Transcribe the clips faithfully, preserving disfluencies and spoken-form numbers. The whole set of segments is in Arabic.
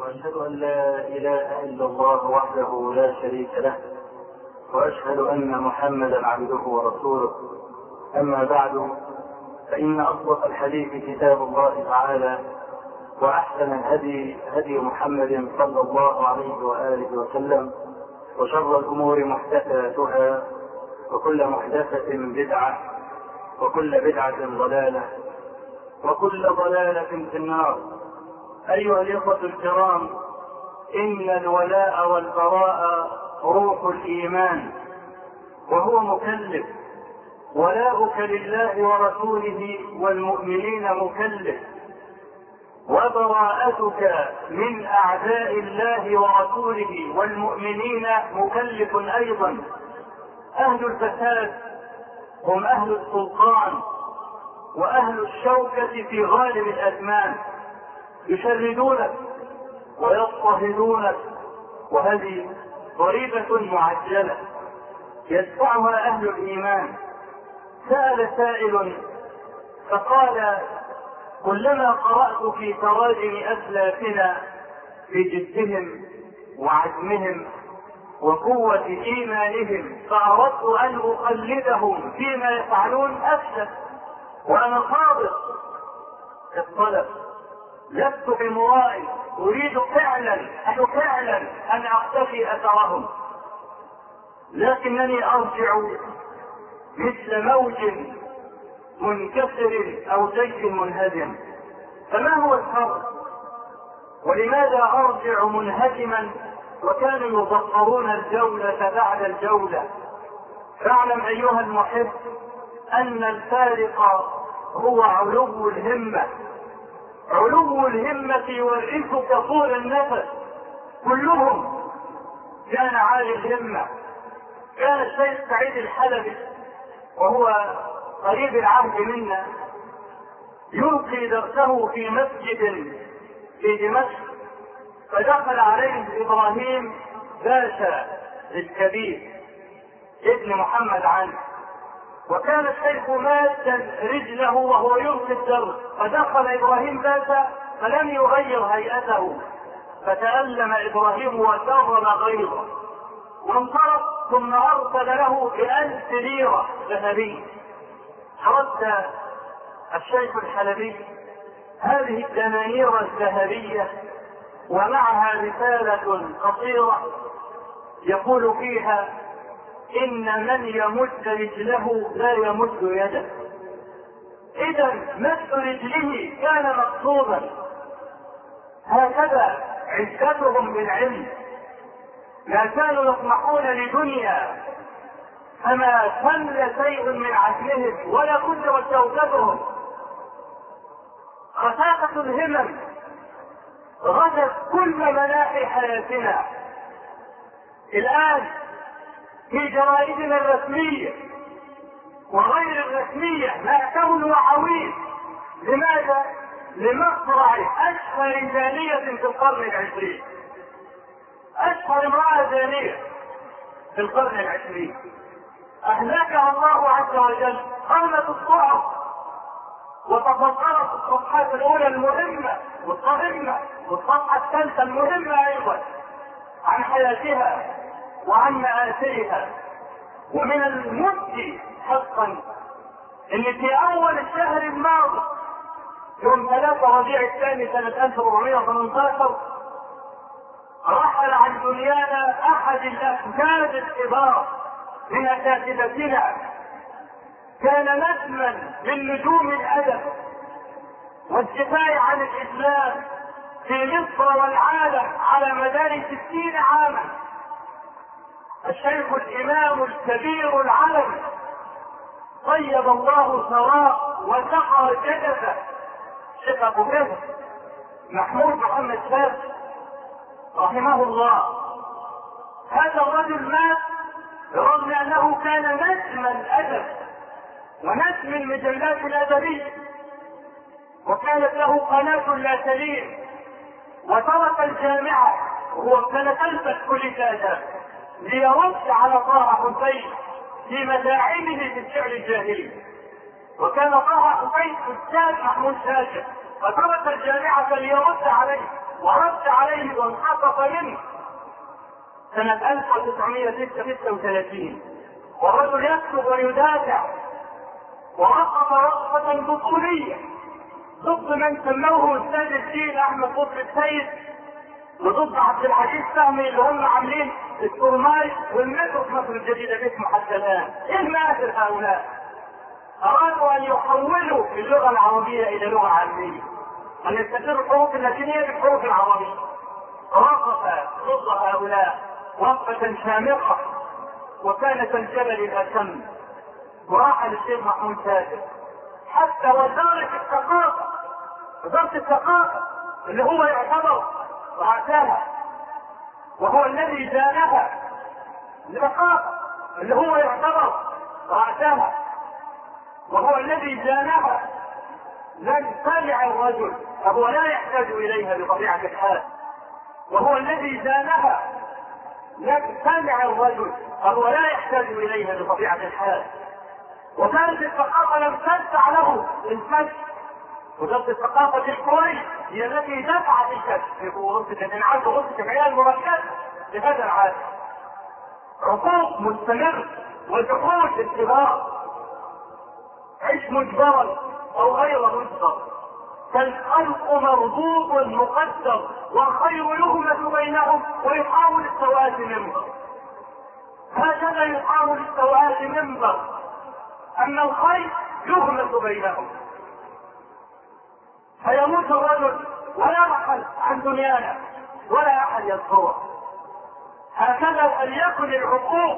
وأشهد أن لا إله إلا الله وحده لا شريك له، وأشهد أن محمدا عبده ورسوله. أما بعد، فإن أصدق الحديث كتاب الله تعالى، وأحسن الهدي هدي محمد صلى الله عليه وآله وسلم، وشر الأمور محدثاتها، وكل محدثة بدعة، وكل بدعة ضلالة، وكل ضلالة في النار. أيها الإخوة الكرام، إن الولاء والبراء روح الإيمان، وهو مكلف. ولاؤك لله ورسوله والمؤمنين مكلف، وبراءتك من أعداء الله ورسوله والمؤمنين مكلف أيضا. أهل الفساد هم أهل السلطان وأهل الشوكة في غالب الأزمان، يشردونك ويضطهدونك، وهذه ضريبة معجلة يدفعها أهل الإيمان. سأل سائل فقال: كلما قرأت في تراجم أسلافنا في جدهم وعزمهم وقوة إيمانهم فأردت أن أقلدهم فيما يفعلون أفشل، وأنا صادق في الطلب، لست بمرائي، أريد فعلا أن فعلا أن أقتفي أثرهم، لكنني أرجع مثل موج منكسر أو جيش منهزم. فما هو الفرق؟ ولماذا أرجع منهزما وكانوا يضطرون الجولة بعد الجولة؟ فاعلم أيها المحب أن الفارق هو علو الهمة. علو الهمة يورثك طول النفس. كلهم كان عالي الهمة. كان الشيخ سعيد الحلبي وهو قريب العهد منا يلقي درسه في مسجد في دمشق، فدخل عليه إبراهيم باشا الكبير ابن محمد علي، وكان الشيخ مادا رجله وهو يلقي الدرس، فدخل إبراهيم باشا فلم يغير هيئته، فتألم إبراهيم وكرم غيظه وانصرف، ثم أرسل له بألف ليرة ذهبية. رد الشيخ الحلبي هذه الدنانير الذهبية ومعها رسالة قصيرة يقول فيها: إن من يمد رجله لا يمد يده. إذا مد رجله كان مقصودا. هكذا عزتهم بالعلم، ما كانوا يطمحون لدنيا، فما قل شيء من عزمهم ولا كثرت شوكتهم. خفافة الهمم غزت كل مناحي حياتنا. الآن في جرائدنا الرسمية وغير الرسمية مأتون وعويل. لماذا؟ لمصرع أشهر زانية في القرن العشرين، أشهر امرأة زانية في القرن العشرين أهلكها الله عز وجل. قامت الصحف وتفطرت الصفحات الأولى المهمة والصهمة والصفحة الثالثة المهمة أيضا عن حياتها وعن مآسيها. ومن المبكي حقا ان في اول الشهر الماضي يوم ثلاثة ربيع الثاني سنة ألف وأربعمائة وثمانية عشر رحل عن دنيانا احد الافكار الكبار من اساتذتنا، كان نجما من نجوم الادب والدفاع عن الاسلام في مصر والعالم على مدار ستين عاما. الشيخ الامام الكبير العلم طيب الله ثراه وسقى جدثه، شيخ ابو بكر محمود محمد شاب رحمه الله. هذا الرجل مات رغم انه كان نجم الادب ونجم المجلات الادبيه، وكانت له قناه لا تلين، وترك الجامعه وهو كان تلبس كل اداب ليرد على طه حسين في مداعمه في الشعر الجاهلي. وكان طه حسين استاذ محمود شاكر، فترك الجامعه ليرد عليه ورد عليه وانحطف منه سنة ألف وتسعمائة وستة وثلاثين، والرجل يكتب ويدافع ورقص رقصة بطولية ضد من سموه استاذ الدين احمد قطب السيد وضد عبد العزيز فهمي اللي هم عاملين التورماي والمترو في مصر الجديدة باسمه حتى الآن. ايه مآثر هؤلاء؟ أرادوا أن يحولوا اللغة العربية إلى لغة عامية، أن يستدروا الحروف اللاتينية بالحروف العربية. وقف ضد هؤلاء وقفة شامخة وكانت الجبل الأتم، وراح للشيخ محمود سادس حتى وزارة الثقافة، وزارة الثقافة اللي هو يعتبر رأسها وهو الذي زانها، الثقافة اللي هو يعتبر رأسها وهو الذي زانها، لن سمع الرجل فهو لا يحتاج إليها بطبيعة الحال، وهو الذي زانها لن سمع الرجل فهو لا يحتاج إليها بطبيعة الحال. وزارة الثقافة لم تدفع له الكشف، وزارة الثقافة في الكويت هي التي دفعت الكشف في غرفة الانعاش وغرفة العناية المركزة لهذا العالم. عقوق مستمر وجحود اتباع، عيش مجبرا او غير مجبر، فالخلق مربوط مقدر والخير يهمس بينهم ويحاول السواد منبر. هكذا يحاول السواد منبر، أما الخير يهمس بينهم. فيموت الرجل ولا يرحل عن دنيانا ولا أحد يذكره. هكذا فليكن العقوق،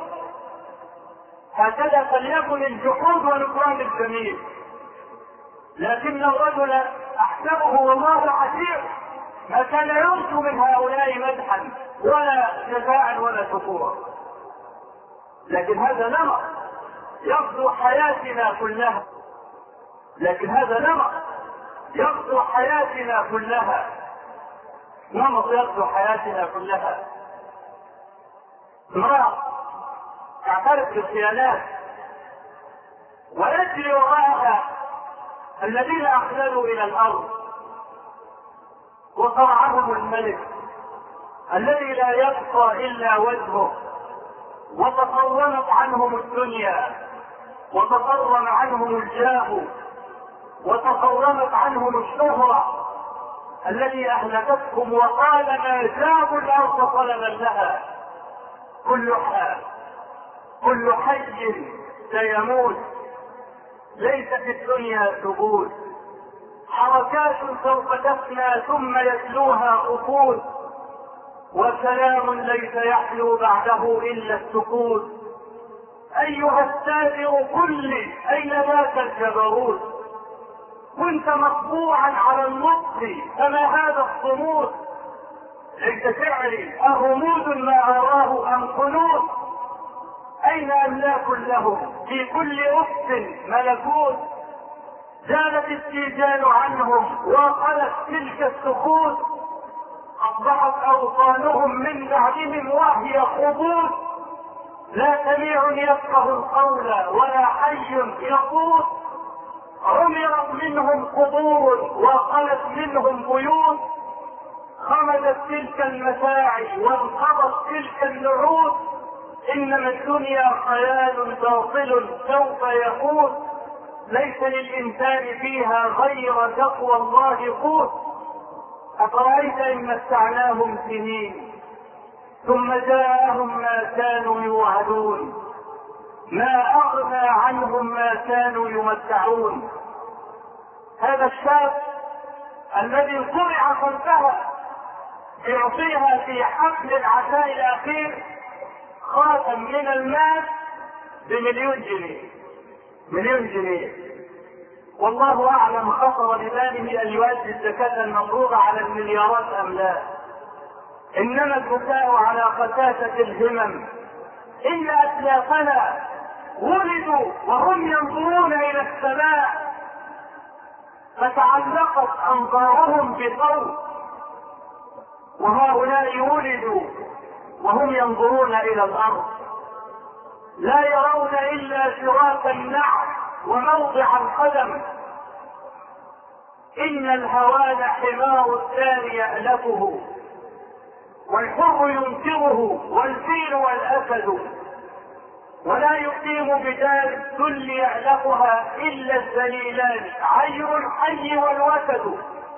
هكذا فليكن الجحود ونكران الجميل. لكن الرجل أحسبه والله حسير ما كان يرجو من هؤلاء مدحا ولا جزاء ولا شكورا. لكن هذا نمط يغزو حياتنا كلها، لكن هذا نمط يغزو حياتنا كلها، نمط يغزو حياتنا كلها. امرأة تعترف بالخيانات ويجري وراءها الذين أخلدوا إلى الأرض وصرعهم الملك الذي لا يبقى إلا وجهه، وتصرمت عنهم الدنيا وتصرم عنهم الجاه وتصرمت عنهم الشهرة التي أهلكتهم، وقال ما جابوا الأرض طلبا لها. كل حال كل حي سيموت، ليس في الدنيا ثبوت، حركات سوف تفنى ثم يتلوها أفود، وسلام ليس يحلو بعده إلا السكوت. أيها السافر قل لي أين ذاك الجبروت؟ كنت مطبوعا على النطق فما هذا الصمود؟ ليس شعري أغمود ما أراه أم قنوت؟ أين أملاك لهم في كل أفق ملكوت؟ زالت التيجان عنهم وقلت تلك السكوت، أصبحت أوطانهم من بعدهم وهي خبوط، لا سميع يفقه القول ولا حي يقوت، عمرت منهم قبور وقلت منهم بيوت، خمدت تلك المساعي وانقضت تلك النعود، إنما الدنيا خيال باطل سوف يفوت، ليس للإنسان فيها غير تقوى الله قوت. أفرأيت إن متعناهم سنين ثم جاءهم ما كانوا يوعدون، ما أغنى عنهم ما كانوا يمتعون. هذا الشاب الذي صرع خلفها يعطيها في حفل العشاء الأخير خاتم من المال بمليون جنيه، مليون جنيه. والله أعلم خطر بباله أن يؤدي الزكاة المفروضة على المليارات أم لا. إنما البكاء على خساسة الهمم. إن أسلافنا ولدوا وهم ينظرون إلى السماء فتعلقت أنظارهم بصوت، وهؤلاء ولدوا وهم ينظرون إلى الأرض، لا يرون إلا شراك النعل وموضع القدم. إن الهوان حمار الدار يألفه، والحر ينكره والفيل والأسد، ولا يقيم بدار الذل يألفها إلا الذليلان عير الحي والوسد.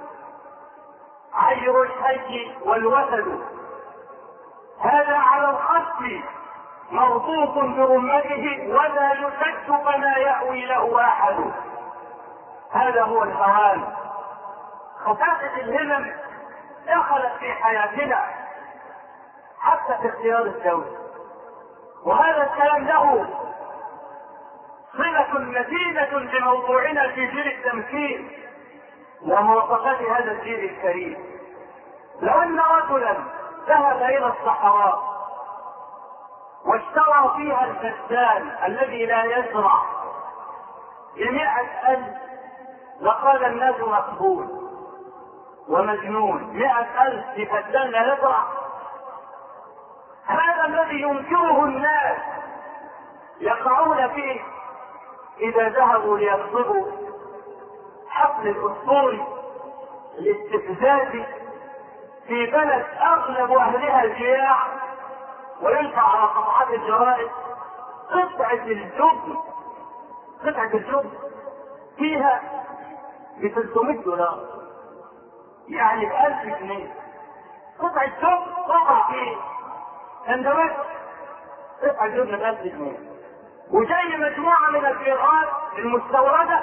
عير الحي والوسد هذا على الخط مربوط برمته ولا يشد فما يأوي له أحد. هذا هو الهوان. خفافة الهمم دخلت في حياتنا حتى في اختيار الزوج، وهذا الكلام له صلة متينة بموضوعنا في جيل التمكين ومواصفات هذا الجيل الكريم. لو أن رجلا ذهب إلى الصحراء واشترى فيها الفدان الذي لا يزرع بمئة ألف لقال الناس مقبول ومجنون. مئة ألف بفدان لا يزرع؟ هذا الذي ينكره الناس يقعون فيه إذا ذهبوا ليخطبوا حفل الأسطوري الاستفزازي في بلد أغلب أهلها الجياع، وينفع على صفحات الجرائد قطعة الجبن قطعة الجبن فيها ب ثلاثمائة دولار، يعني ب ألف جنيه. قطعة جبن قطع فيه سندوتش قطعة جبن ب ألف جنيه، وجاي مجموعة من البيضات المستوردة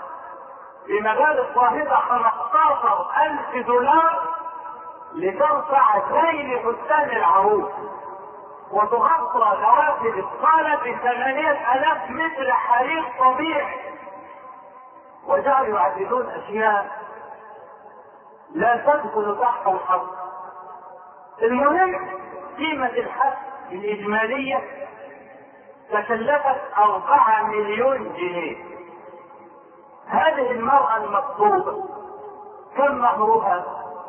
بمبالغ واحدة خمسة عشر ألف دولار لترفع ذيل فستان العروس وتغطى نوافذ الصالة بثمانية آلاف متر حرير طبيعي، وجعلوا يعدلون أشياء لا تدخل تحت الحظ. المهم قيمة الحق الإجمالية تكلفت أربعة مليون جنيه. هذه المرأة المطلوبة كم مهرها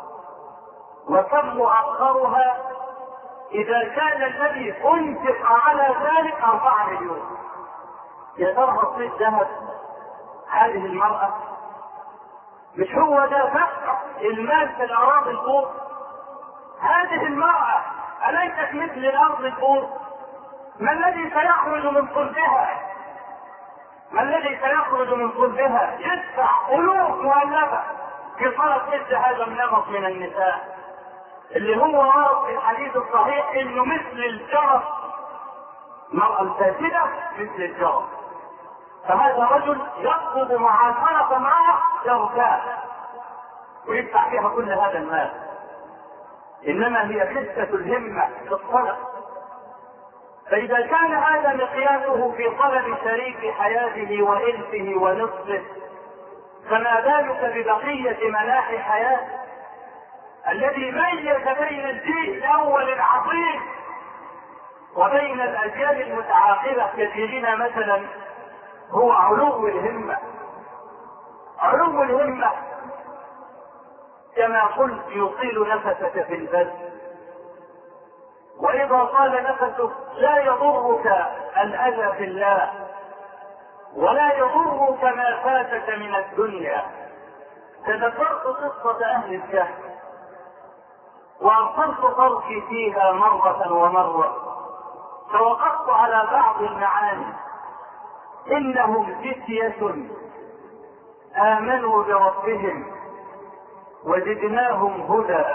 وكم مؤخرها إذا كان الذي أنفق على ذلك أربعة مليون؟ يا ترى تصير ذهب هذه المرأة؟ مش هو ده فقط المال في الأراضي البور؟ هذه المرأة أليست مثل الأرض البور؟ ما الذي سيخرج من صلبها؟ ما الذي سيخرج من صلبها؟ يدفع ألوف مؤلفة في طلب مثل هذا النمط من النساء اللي هو ورد في الحديث الصحيح انه مثل الجرس، المرأة الفاسدة مثل الجرس. فهذا رجل يطلب معاشرة معه يرتاح ويدفع فيها كل هذا المال، انما هي حسة الهمة في الطلب. فإذا كان هذا مقياسه في طلب شريك حياته وإلفه ونصفه، فما بالك ببقية مناحي حياته الذي ميز بين الجيل الأول العظيم وبين الأجيال المتعاقبة كجيلنا مثلا هو علو الهمة. علو الهمة كما قلت يطيل نفسك في البذل، وإذا طال نفسك لا يضرك الأذى في الله ولا يضرك ما فاتك من الدنيا. تذكرت قصة أهل الكهف وأرسلت طرفي فيها مرة ومرة فوقفت على بعض المعاني. إنهم فتية آمنوا بربهم وزدناهم هدى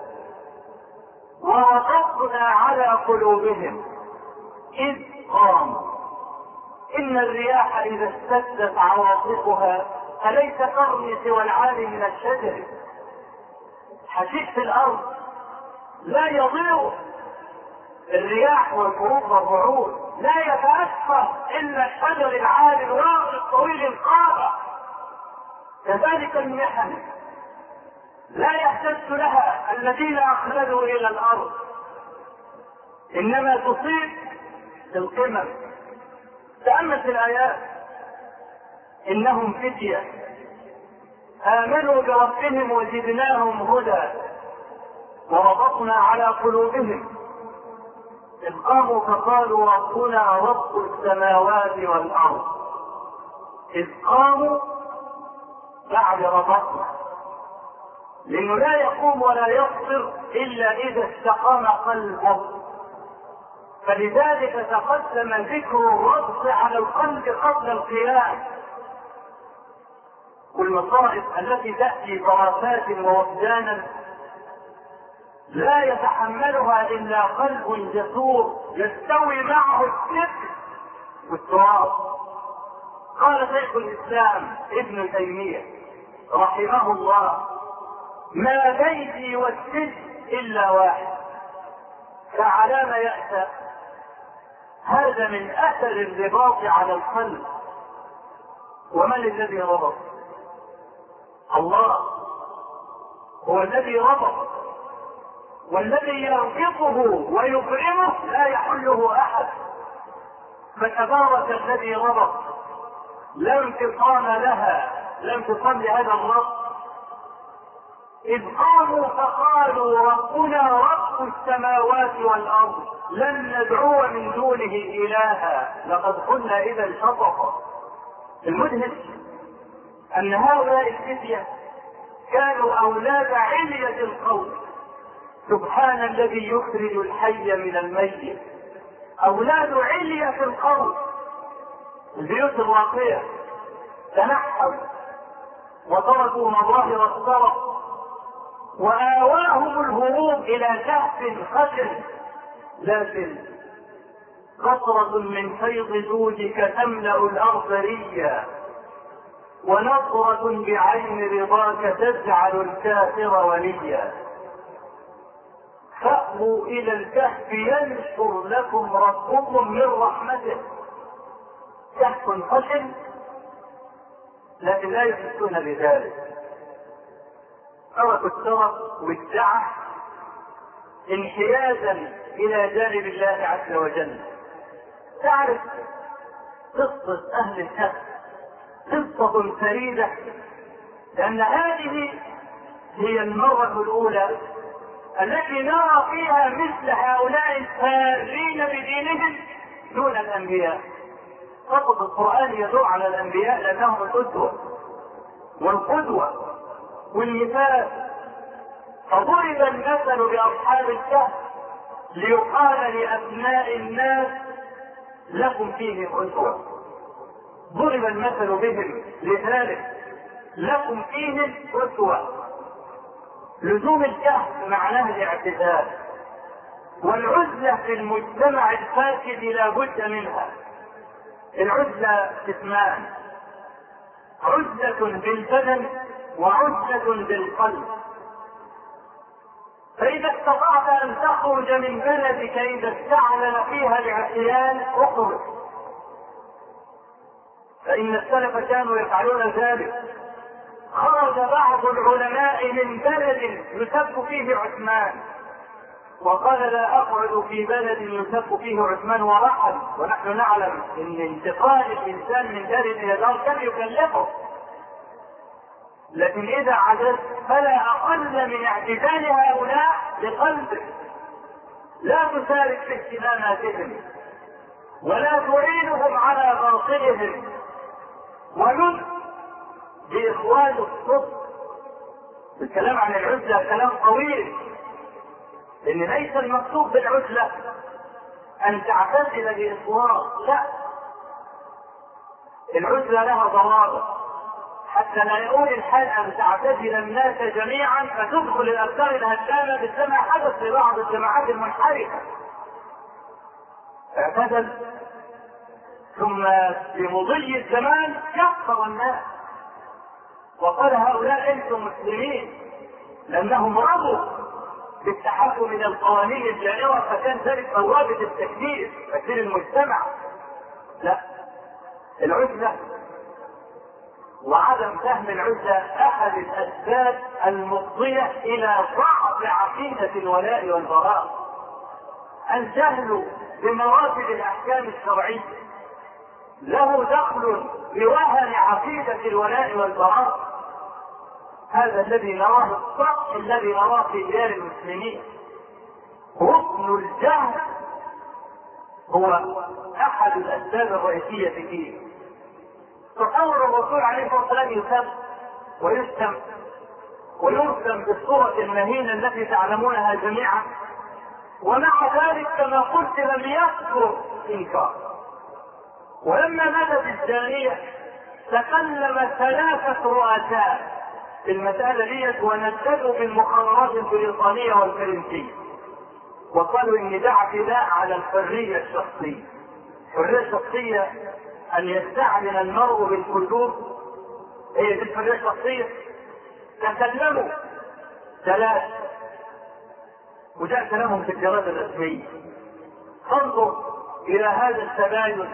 وربطنا على قلوبهم إذ قاموا. إن الرياح إذا اشتدت عواصفها أليس ترمي سوى العالي من الشجر؟ حشيش في الأرض لا يضيع الرياح والبروق والرعود، لا يتأثر إلا الشجر العالي الواقع الطويل القامة. كذلك المحن لا يهتز لها الذين أخلدوا إلى الأرض، إنما تصيب القمم. تأمل في الآيات: إنهم فتية آمنوا بربهم وزدناهم هدى وربطنا على قلوبهم إذ قاموا فقالوا ربنا رب السماوات والأرض. إذ قاموا بعد ربطنا لأنه لا يقوم ولا يصبر إلا إذا استقام قلبه. فلذلك تقدم ذكر الربط على القلب قبل القيام. والمصائب التي تأتي ضربات ووفدانا لا يتحملها إلا قلب جسور يستوي معه الثقل والتراب. قال شيخ الإسلام ابن تيمية رحمه الله: ما بيتي والسجن إلا واحد، فعلى ما يأتى. هذا من أثر الرباط على القلب. ومن الذي ربط؟ الله هو الذي ربط، والذي يربطه ويبرمه لا يحله أحد. فتبارك الذي ربط، لا انفصام لها، لا انفصام لهذا الربط. إذ قاموا فقالوا ربنا رب السماوات والأرض لن ندعو من دونه إلها لقد قلنا إذا شططا. المدهش أن هؤلاء الفتية كانوا أولاد علية القوم. سبحان الذي يخرج الحي من الميت. أولاد علية القوم، البيوت الراقية، تنحوا وتركوا مظاهر الثرى، وآواهم الهروب إلى كهف خشن، لكن قطرة من فيض جودك تملأ الأرض ريا، ونظرة بعين رضاك تجعل الكافر وليا. فأووا إلى الكهف ينشر لكم ربكم من رحمته. كهف خشن لكن لا يحسون بذلك. تركوا الترف والدعة انحيازا إلى جانب الله عز وجل. تعرف قصة أهل الكهف قصة فريدة، لأن هذه هي المرة الأولى التي نرى فيها مثل هؤلاء الفارين بدينهم دون الأنبياء. فقط القرآن يدعو على الأنبياء لأنهم الأسوة والقدوة والمثال. فضرب المثل بأصحاب الكهف ليقال لأبناء الناس لكم فيهم أسوة. ضرب المثل بهم لذلك لكم فيهم أسوة. لزوم الكهف معناه الاعتزال، والعزلة في المجتمع الفاسد لا بد منها. العزلة قسمان: عزلة بالبدن وعزلة بالقلب. فإذا استطعت أن تخرج من بلدك إذا استعلن فيها العصيان اخرج، فإن السلف كانوا يفعلون ذلك. خرج بعض العلماء من بلد يسب فيه عثمان وقال لا أقعد في بلد يسب فيه عثمان ورحل، ونحن نعلم أن انتقال الإنسان من دار إلى دار كان يكلفه، لكن إذا عجزت فلا أقل من اعتزال هؤلاء لقلبك. لا تشارك في اهتماماتهم ولا تعينهم على باطلهم، ولن بإخوان الصدق. الكلام عن العزلة كلام طويل، لأن ليس المقصود بالعزلة أن تعتزل بإصرار، لا، العزلة لها ضوابط حتى لا يؤول الحال أن تعتزل الناس جميعا فتدخل الأفكار الهدامة مثلما حدث لبعض الجماعات المنحرفة. اعتزل ثم بمضي الزمان كفر الناس وقال هؤلاء انتم مسلمين، لانهم رضوا بالتحكم من القوانين الجائرة، فكان ذلك ضوابط التكفير تكفير المجتمع. لا، العزلة وعدم فهم العزلة احد الاسباب المفضية الى ضعف عقيدة الولاء والبراء. الجهل بمراتب الاحكام الشرعية له دخل بوهن عقيدة الولاء والبراء. هذا الذي نراه الصح الذي نراه في ديار المسلمين. ركن الجهل هو احد الاسباب الرئيسية فيه. تصور الرسول عليه الصلاة والسلام يسب ويشتم ويرسم بالصورة المهينة التي تعلمونها جميعا، ومع ذلك كما قلت لم يذكر إنكار. ولما ماتت الجارية تكلم ثلاثة رؤساء في المسألة ديت ونددوا بالمخابرات البريطانية والفرنسية، وقالوا إن ده اعتداء على الحرية الشخصية. الحرية الشخصية أن يستعلن المرء بالكتب، هي دي الحرية الشخصية. تكلموا ثلاثة وجاء كلامهم في الجرائد الرسمية. فانظر إلى هذا التباين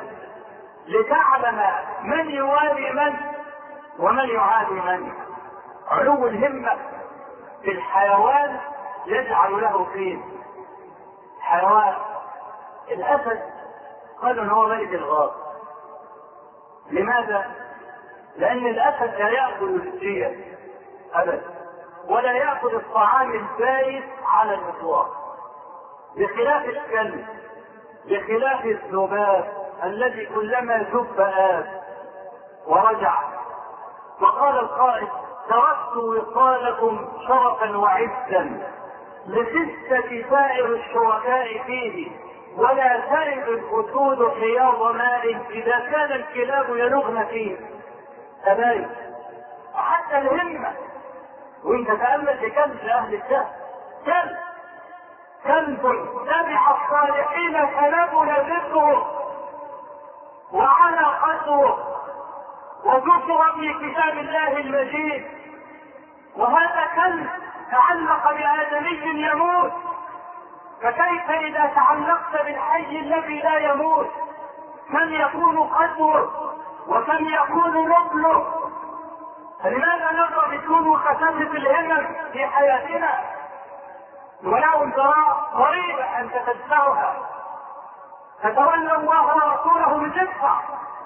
لتعلم من يوالي من ومن يعادي من. علو الهمة في الحيوان يجعل له فيه حيوان. الأسد قالوا إن هو ملك الغابة. لماذا؟ لأن الأسد لا يأكل الشيء أبدا، ولا يأكل الطعام البائس على الإطلاق، بخلاف الكلب، بخلاف الذباب الذي كلما ذب آب ورجع. وقال القائد: تركت وصالكم شرفا وعزا لستة سائر الشركاء فيه، ولا تلد الأسود حياض ماء إذا كان الكلاب يلغن فيه. تباين وحتى الهمة. وانت تأمل في كلب أهل الشهر، كلب كلب تبع الصالحين كلبنا ذكره وعلى قدره وذكر في كتاب الله المجيد. وهذا كلب تعلق بآدمي يموت، فكيف إذا تعلقت بالحي الذي لا يموت؟ من يكون قدره وكم يكون نبله؟ فلماذا نرى بدون خساسة الهمم في حياتنا؟ ولو الجراء قريبة أن تتبعها، تتولى الله ورسوله بتدفع،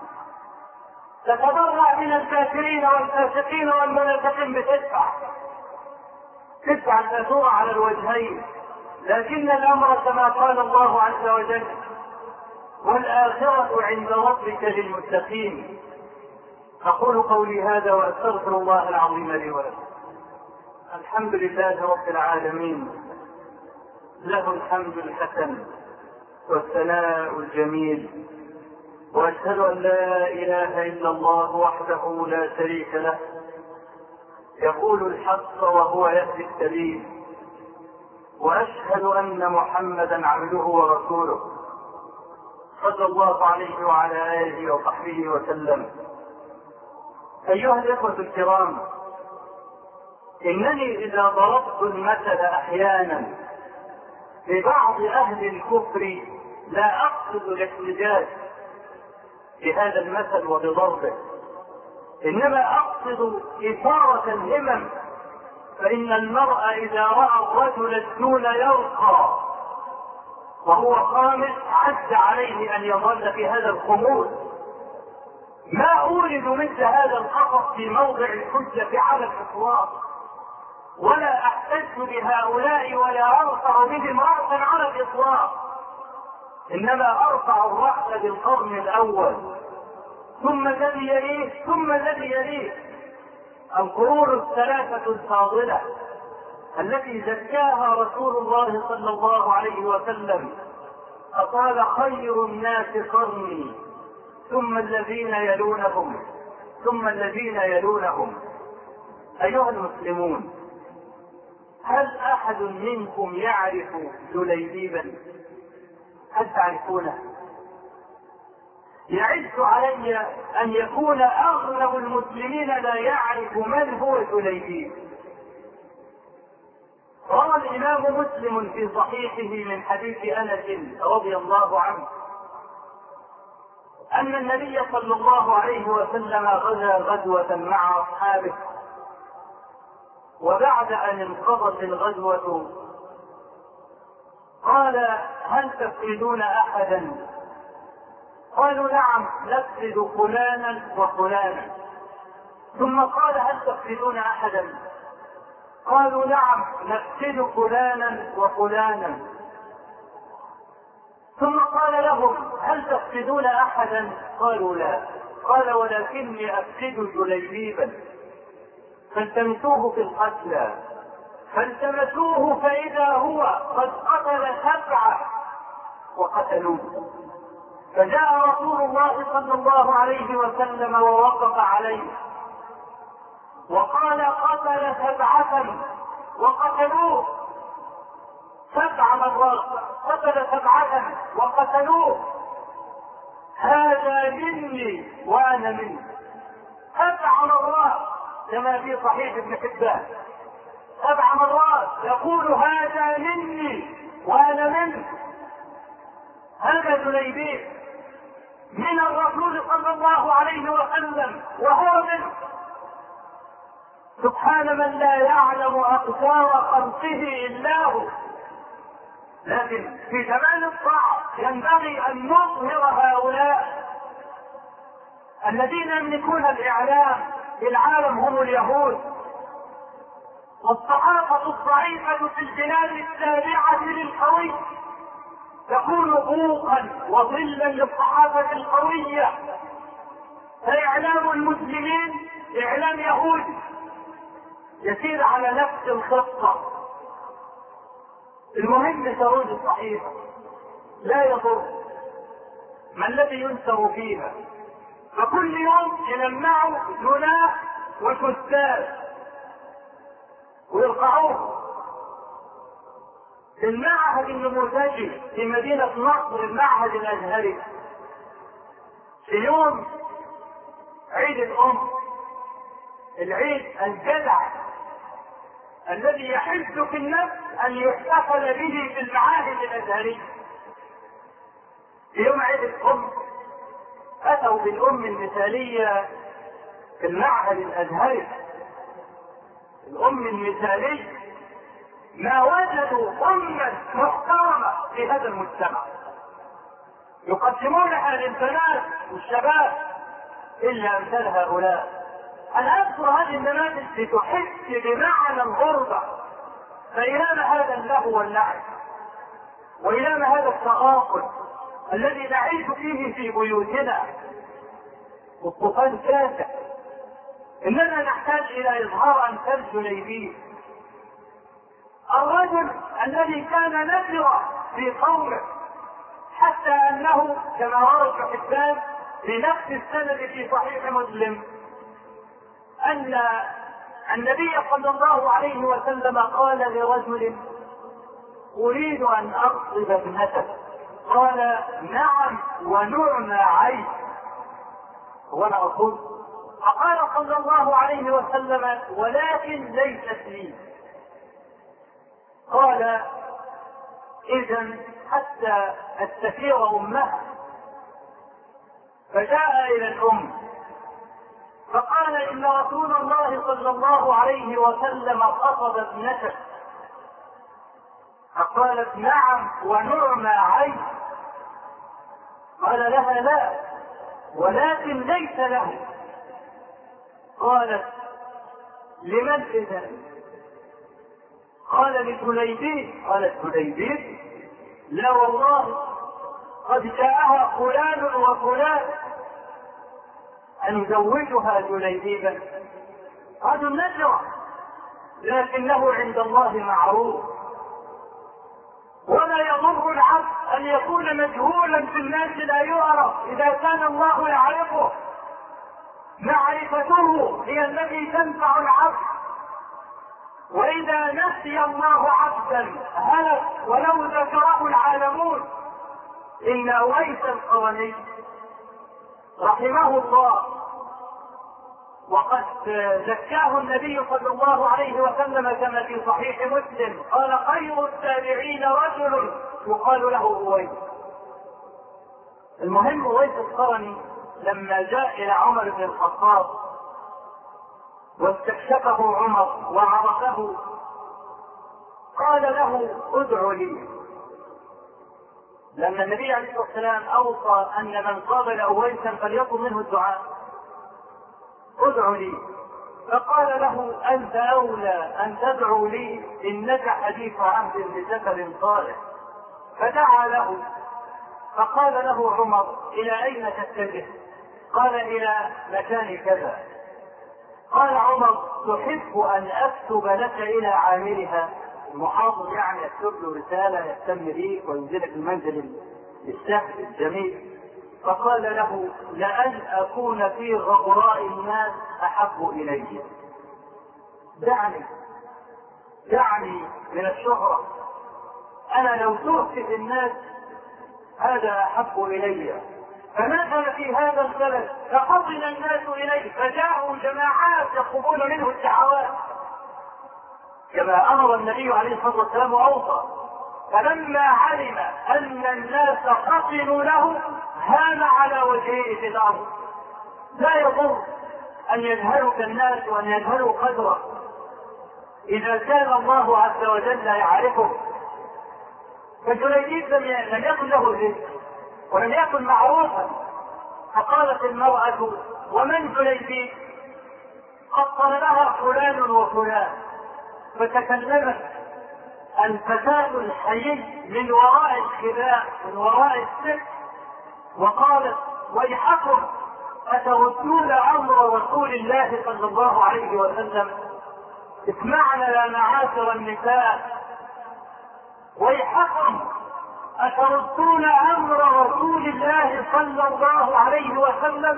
تتضرع من الكافرين والفاسقين والمنافقين بتدفع، تدفع الفاتورة على الوجهين. لكن الأمر كما قال الله عز وجل: والآخرة عند ربك للمتقين. أقول قولي هذا وأستغفر الله العظيم لي ولكم. الحمد لله رب العالمين، له الحمد الحسن والثناء الجميل، وأشهد أن لا إله إلا الله وحده لا شريك له، يقول الحق وهو يهدي السبيل، وأشهد أن محمدا عبده ورسوله صلى الله عليه وعلى آله وصحبه وسلم. أيها الإخوة الكرام، إنني إذا ضربت المثل أحيانا لبعض أهل الكفر لا أقصد الاحتجاج بهذا المثل وبضربه، إنما أقصد إثارة الهمم. فإن المرء إذا رأى الرجل الدون يرقى وهو خامس عز عليه أن يظل في هذا الخمول. ما أورد مثل هذا الخطأ في موضع الحجة على الإطلاق، ولا أحتج بهؤلاء ولا أرفع بهم رأسا على الإطلاق، إنما أرفع الرأس بالقرن الأول ثم الذي يليه ثم الذي يليه. القرون الثلاثة الفاضلة التي زكاها رسول الله صلى الله عليه وسلم، فقال: خير الناس قرني ثم الذين يلونهم ثم الذين يلونهم. أيها المسلمون، هل أحد منكم يعرف جليبيبا؟ هل تعرفونه؟ يعز علي أن يكون أغلب المسلمين لا يعرف من هو جليبيب. روى الإمام مسلم في صحيحه من حديث أنس رضي الله عنه أن النبي صلى الله عليه وسلم غزا غزوة مع أصحابه، وبعد أن انقضت الغزوة قال: هل تفقدون أحدا؟ قالوا: نعم نفقد فلانا وفلانا. ثم قال: هل تفقدون أحدا؟ قالوا: نعم نفقد فلانا وفلانا. ثم قال لهم: هل تفقدون أحدا؟ قالوا: لا. قال: ولكني أفقد جليبيبا. فالتمسوه في القتلى، فالتمسوه فإذا هو قد قتل سبعة وقتلوه. فجاء رسول الله صلى الله عليه وسلم ووقف عليه وقال قتل سبعة وقتلوه، سبع مرات قتل سبعة وقتلوه، هذا مني وأنا منه. سبع مرات كما في صحيح ابن حبان، سبع مرات يقول هذا مني وأنا منه. هذا جليبيب من الرسول صلى الله عليه وسلم وهو منه. سبحان من لا يعلم أقدار خلقه إلا هو. لكن في زمان الصعب ينبغي أن نظهر هؤلاء الذين يملكون الإعلام في العالم هم اليهود، والصحافة الضعيفة في البلاد التابعة للقوي تكون بوقا وظلا للصحافة القوية. فإعلام المسلمين إعلام يهودي يسير على نفس الخطة. المهم ترود الصحيفة لا يضر ما الذي ينشر فيها، فكل يوم يلمعوا جناح وكتاب ويرقعوه. المعهد النموذجي في مدينة نصر، المعهد الأزهري، في يوم عيد الأم، العيد الجدع الذي يحث في النفس أن يحتفل به في المعاهد الأزهرية، في يوم عيد الأم أتوا بالأم المثالية في المعهد الأزهري. الأم المثالية ما وجدوا أمة محترمة في هذا المجتمع يقدمونها للبنات والشباب إلا أمثال هؤلاء. أنا أذكر هذه النماذج لتحس بمعنى الغربة، فإلام هذا اللهو واللعب، وإلام هذا التغافل الذي نعيش فيه في بيوتنا. والطوفان كاسح. إننا نحتاج إلى إظهار أمثال جليبيب، الرجل الذي كان نفرا في قومه حتى أنه كما روى ابن حبان في نفس السند في صحيح مسلم أن النبي صلى الله عليه وسلم قال لرجل أريد أن أخطب ابنتك، قال نعم ونعم عين وأنا أقول، فقال صلى الله عليه وسلم ولكن ليست لي. قال إذن حتى أستثير أمها. فجاء إلى الأم فقال إن رسول الله صلى الله عليه وسلم خطب ابنتك، فقالت نعم ونعم عين. قال لها لا ولكن ليس له. قالت لمن إذن؟ قال لجليبيب. قالت جليبيب؟ لا والله قد جاءها فلان وفلان أن يزوجها جليبيبا. هذا النجرة لكنه عند الله معروف. ولا يضر العبد أن يكون مجهولا في الناس لا يعرف إذا كان الله يعرفه. معرفته هي التي تنفع العبد، وإذا نسي الله عبدا هلك ولو ذكره العالمون. إن أويس القرني رحمه الله وقد زكاه النبي صلى الله عليه وسلم كما في صحيح مسلم قال خير التابعين رجل يقال له أويس. المهم أويس القرني لما جاء إلى عمر بن الخطاب واستكشفه عمر وعرفه قال له ادع لي، لما النبي عليه الصلاة والسلام أوصى أن من قابل أويسا فليطلب منه الدعاء، ادع لي. فقال له أنت أولى أن تدعو لي إنك حديث عهد بذكر صالح. فدعا له فقال له عمر إلى أين تتجه؟ قال إلى مكان كذا. قال عمر: تحب ان اكتب لك الى عاملها؟ المحافظ يعني يكتب له رساله يهتم بيك وينزلك المنزل السهل الجميل. فقال له: لأن اكون في غبراء الناس احب الي. دعني دعني من الشهره، انا لو ترك في الناس هذا احب الي. فنزل في هذا البلد فقبل الناس اليه، فجاءوا جماعات يطلبون منه الدعوات كما امر النبي عليه الصلاه والسلام واوصى. فلما علم ان الناس قتلوا له هان على وجهه في الارض. لا يضر ان يجهلك الناس وان يجهلوا قدرك اذا كان الله عز وجل يعرفه. فجليبيب لم يكن له ذكر ولم يكن معروفا. فقالت المرأة: ومن جليبيب؟ قد طلبها فلان وفلان. فتكلمت الفتاة الحيي من وراء الخباء من وراء السر وقالت: ويحكم أتردون أمر رسول الله صلى الله عليه وسلم؟ اسمعنا يا معاشر النساء، ويحكم أتردون أمر رسول الله صلى الله عليه وسلم؟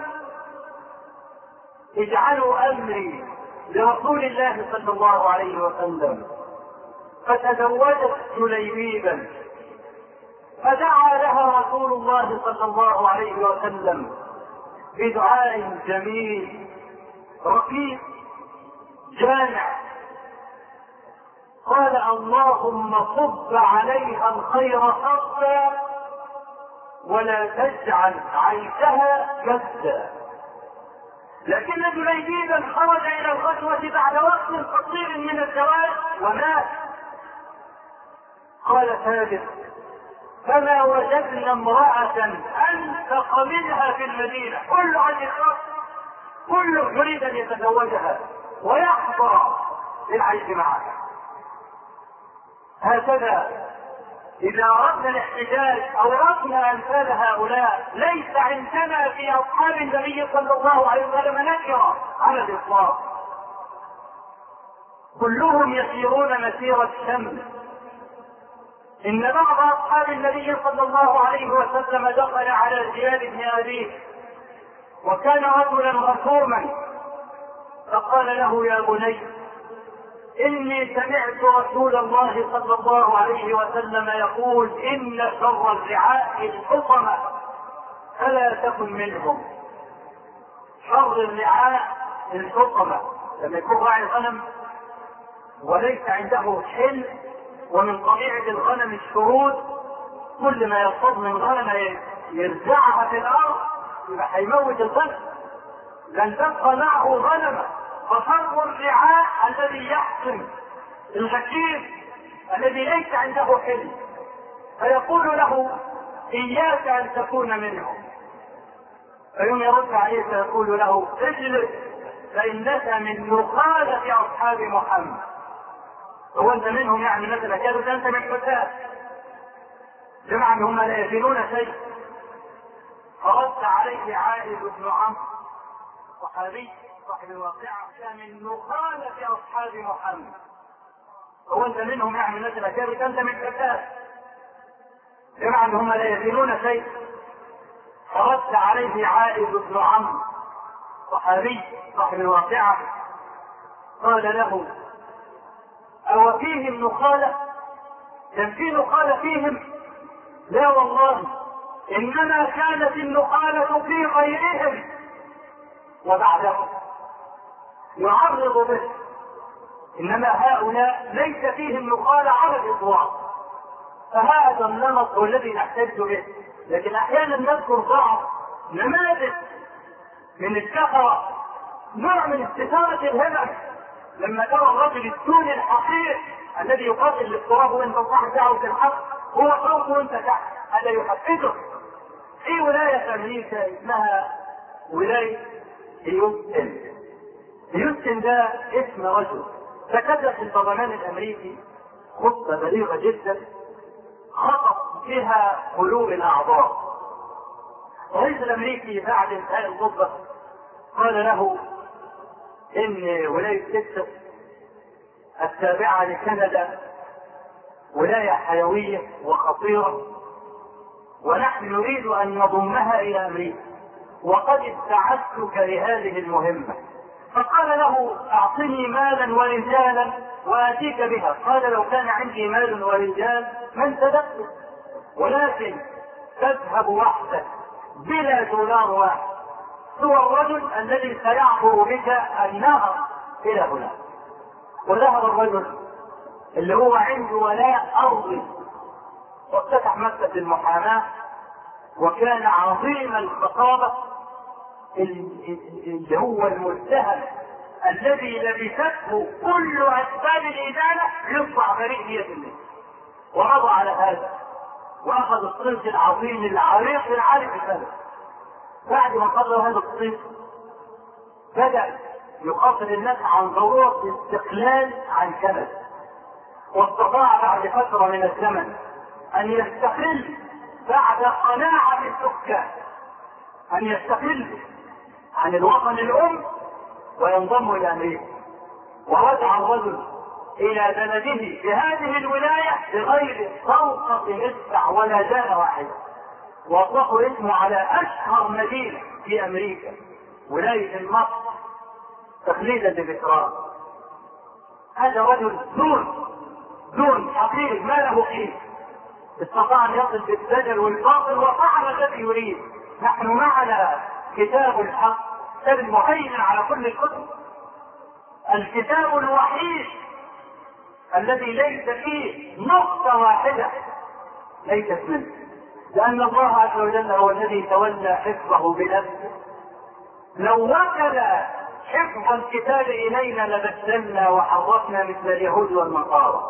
اجعلوا أمري لرسول الله صلى الله عليه وسلم. فتزوجت جليبيبا، فدعا لها رسول الله صلى الله عليه وسلم بدعاء جميل رقيق جامع. قال: اللهم صب عليها الخير صبا ولا تجعل عيشها جدا. لكن جليبيبا خرج الى الغزوة بعد وقت قصير من الزواج ومات. قال ثابت: فما وجدنا امرأة انفق منها في المدينة. كل عن الخط كل يريد ان يتزوجها ويحضر للعيش معها. هكذا إذا أردنا الاحتجاج أو أردنا أمثال هؤلاء ليس عندنا في أصحاب النبي صلى الله عليه وسلم نكرة على الإطلاق. كلهم يسيرون مسير الشمس. إن بعض أصحاب النبي صلى الله عليه وسلم دخل على زياد بن أبيه وكان رجلا رسوما، فقال له: يا بني، إني سمعت رسول الله صلى الله عليه وسلم يقول: إن شر الرعاء الحطمة فلا تكن منهم. شر الرعاء الحطمة، لما يكون راعي الغنم وليس عنده حل، ومن طبيعة الغنم الشرود، كل ما يصاب من غنم يرجعها في الأرض يبقى هيموت الغنم، لن تبقى معه غنمة. فشر الرعاء الذي يحكم الحكيم الذي ليس عنده حلم، فيقول له: إياك أن تكون منهم. فيوم يرد عليه فيقول له: اجلس فإنك من نخالة أصحاب محمد. هو أنت منهم يعني مثلا كانوا أنت من فتاة جمعا هم لا يفعلون شيء. فرد عليه عائد بن عمرو صحابي صاحب الواقعة: كان من نخالة أصحاب محمد. هو أنت منهم يعني مثلا كانوا أنت من فتاة جمعا هم لا يفعلون شيء. فرد عليه عائد بن عمرو صحابي صاحب الواقعة قال له: أو فيهم نخالة؟ كان في نخالة فيهم؟ لا والله، إنما كانت النخالة في غيرهم وبعدهم. يعرض به: إنما هؤلاء ليس فيهم نخالة على الإطلاق. فهذا النمط هو الذي نحتاج به. لكن أحيانا نذكر بعض نماذج من الكفرة، نوع من استثارة الهمم، لما ترى الرجل السوري الحقير الذي يقاتل للتراب وانت صاحب دعوة الحق هو فوق وانت تحت، هذا يحفزه. في ولاية أمريكا اسمها ولاية هيوستن. هيوستن ده اسم رجل تكلم في البرلمان الأمريكي خطبة بليغة جدا خطب فيها قلوب الأعضاء. الرئيس الأمريكي بعد انتهاء الخطبة قال له: ان ولاية تكساس التابعة لكندا ولاية حيوية وخطيرة، ونحن نريد ان نضمها الى امريكا، وقد استعدتك لهذه المهمة. فقال له اعطني مالا ورجالا واتيك بها. قال لو كان عندي مال ورجال ما انتدبت، ولكن تذهب وحدك بلا دولار واحد سوى الرجل الذي سيعبر بك النهر الى هنا. وذهب الرجل اللي هو عنده ولاء ارضي وافتتح مكتب المحاماة، وكان عظيم الخطابة اللي هو المتهم الذي لبسته كل اسباب الادانة يطلع بريء مية بالمية، ومضى على هذا واخذ الصيت العظيم العريق العارف البلد. بعد ما قضى هذا الصيت بدأ يقاتل الناس عن ضرورة الاستقلال عن كندا، واستطاع بعد فترة من الزمن ان يستقل بعد قناعة السكان، ان يستقل عن الوطن الام وينضم الى امريكا. ورجع الرجل الى بلده في هذه الولاية بغير صوت مدفع ولا دانة واحدة، واطلقوا اسمه على اشهر مدينة في امريكا، ولاية المصر، تخليدا لذكراه. هذا رجل دون دون حقيقي ما له قيمة، استطاع ان يصل بالدجل والباطل وفعل الذي يريد. نحن معنا كتاب الحق المهيمن على كل الكتب، الكتاب الوحيد الذي ليس فيه نقطة واحدة ليست منه، لأن الله عز وجل هو الذي تولى حفظه بنفسه. لو وكل حفظ الكتاب إلينا لبدلنا وحرفنا مثل اليهود والنصارى،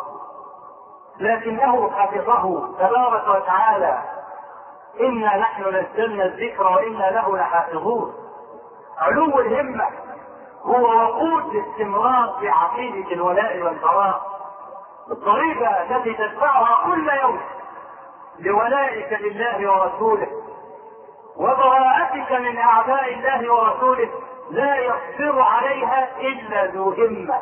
لكنه حفظه تبارك وتعالى. إنا نحن نزلنا الذكر وإنا له لحافظون. علو الهمة هو وقود الاستمرار في عقيدة الولاء والبراء، الطريقة التي تدفعها كل يوم لولائك لله ورسوله وبراءتك من أعداء الله ورسوله لا يقدر عليها إلا ذو همة.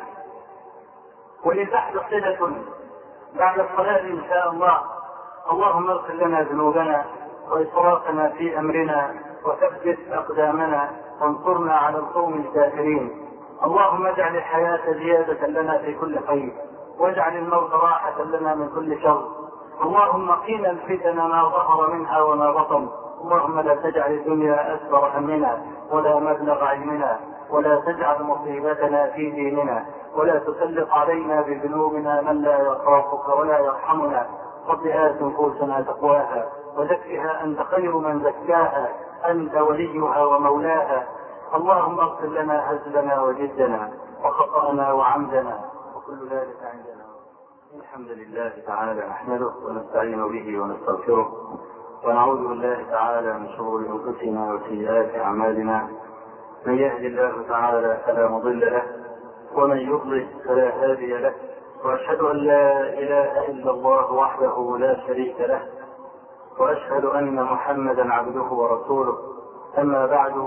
ولتحت صلة بعد الصلاة إن شاء الله. اللهم اغفر لنا ذنوبنا وإسرافنا في أمرنا وثبت أقدامنا وانصرنا على القوم الكافرين. اللهم اجعل الحياة زيادة لنا في كل خير، واجعل الموت راحة لنا من كل شر. اللهم قنا الفتن ما ظهر منها وما بطن. اللهم لا تجعل الدنيا أكبر همنا ولا مبلغ علمنا، ولا تجعل مصيبتنا في ديننا، ولا تسلط علينا بذنوبنا من لا يخافك ولا يرحمنا. رب آت نفوسنا تقواها وزكها أنت خير من زكاها، أنت وليها ومولاها. اللهم اغفر لنا هزلنا وجدنا وخطأنا وعمدنا وكل ذلك عندنا. الحمد لله تعالى نحمده ونستعين به ونستغفره، ونعوذ بالله تعالى من شرور أنفسنا وسيئات أعمالنا. من يهد الله تعالى فلا مضل له، ومن يضلل فلا هادي له. وأشهد أن لا إله إلا الله وحده لا شريك له، وأشهد أن محمدا عبده ورسوله. أما بعد،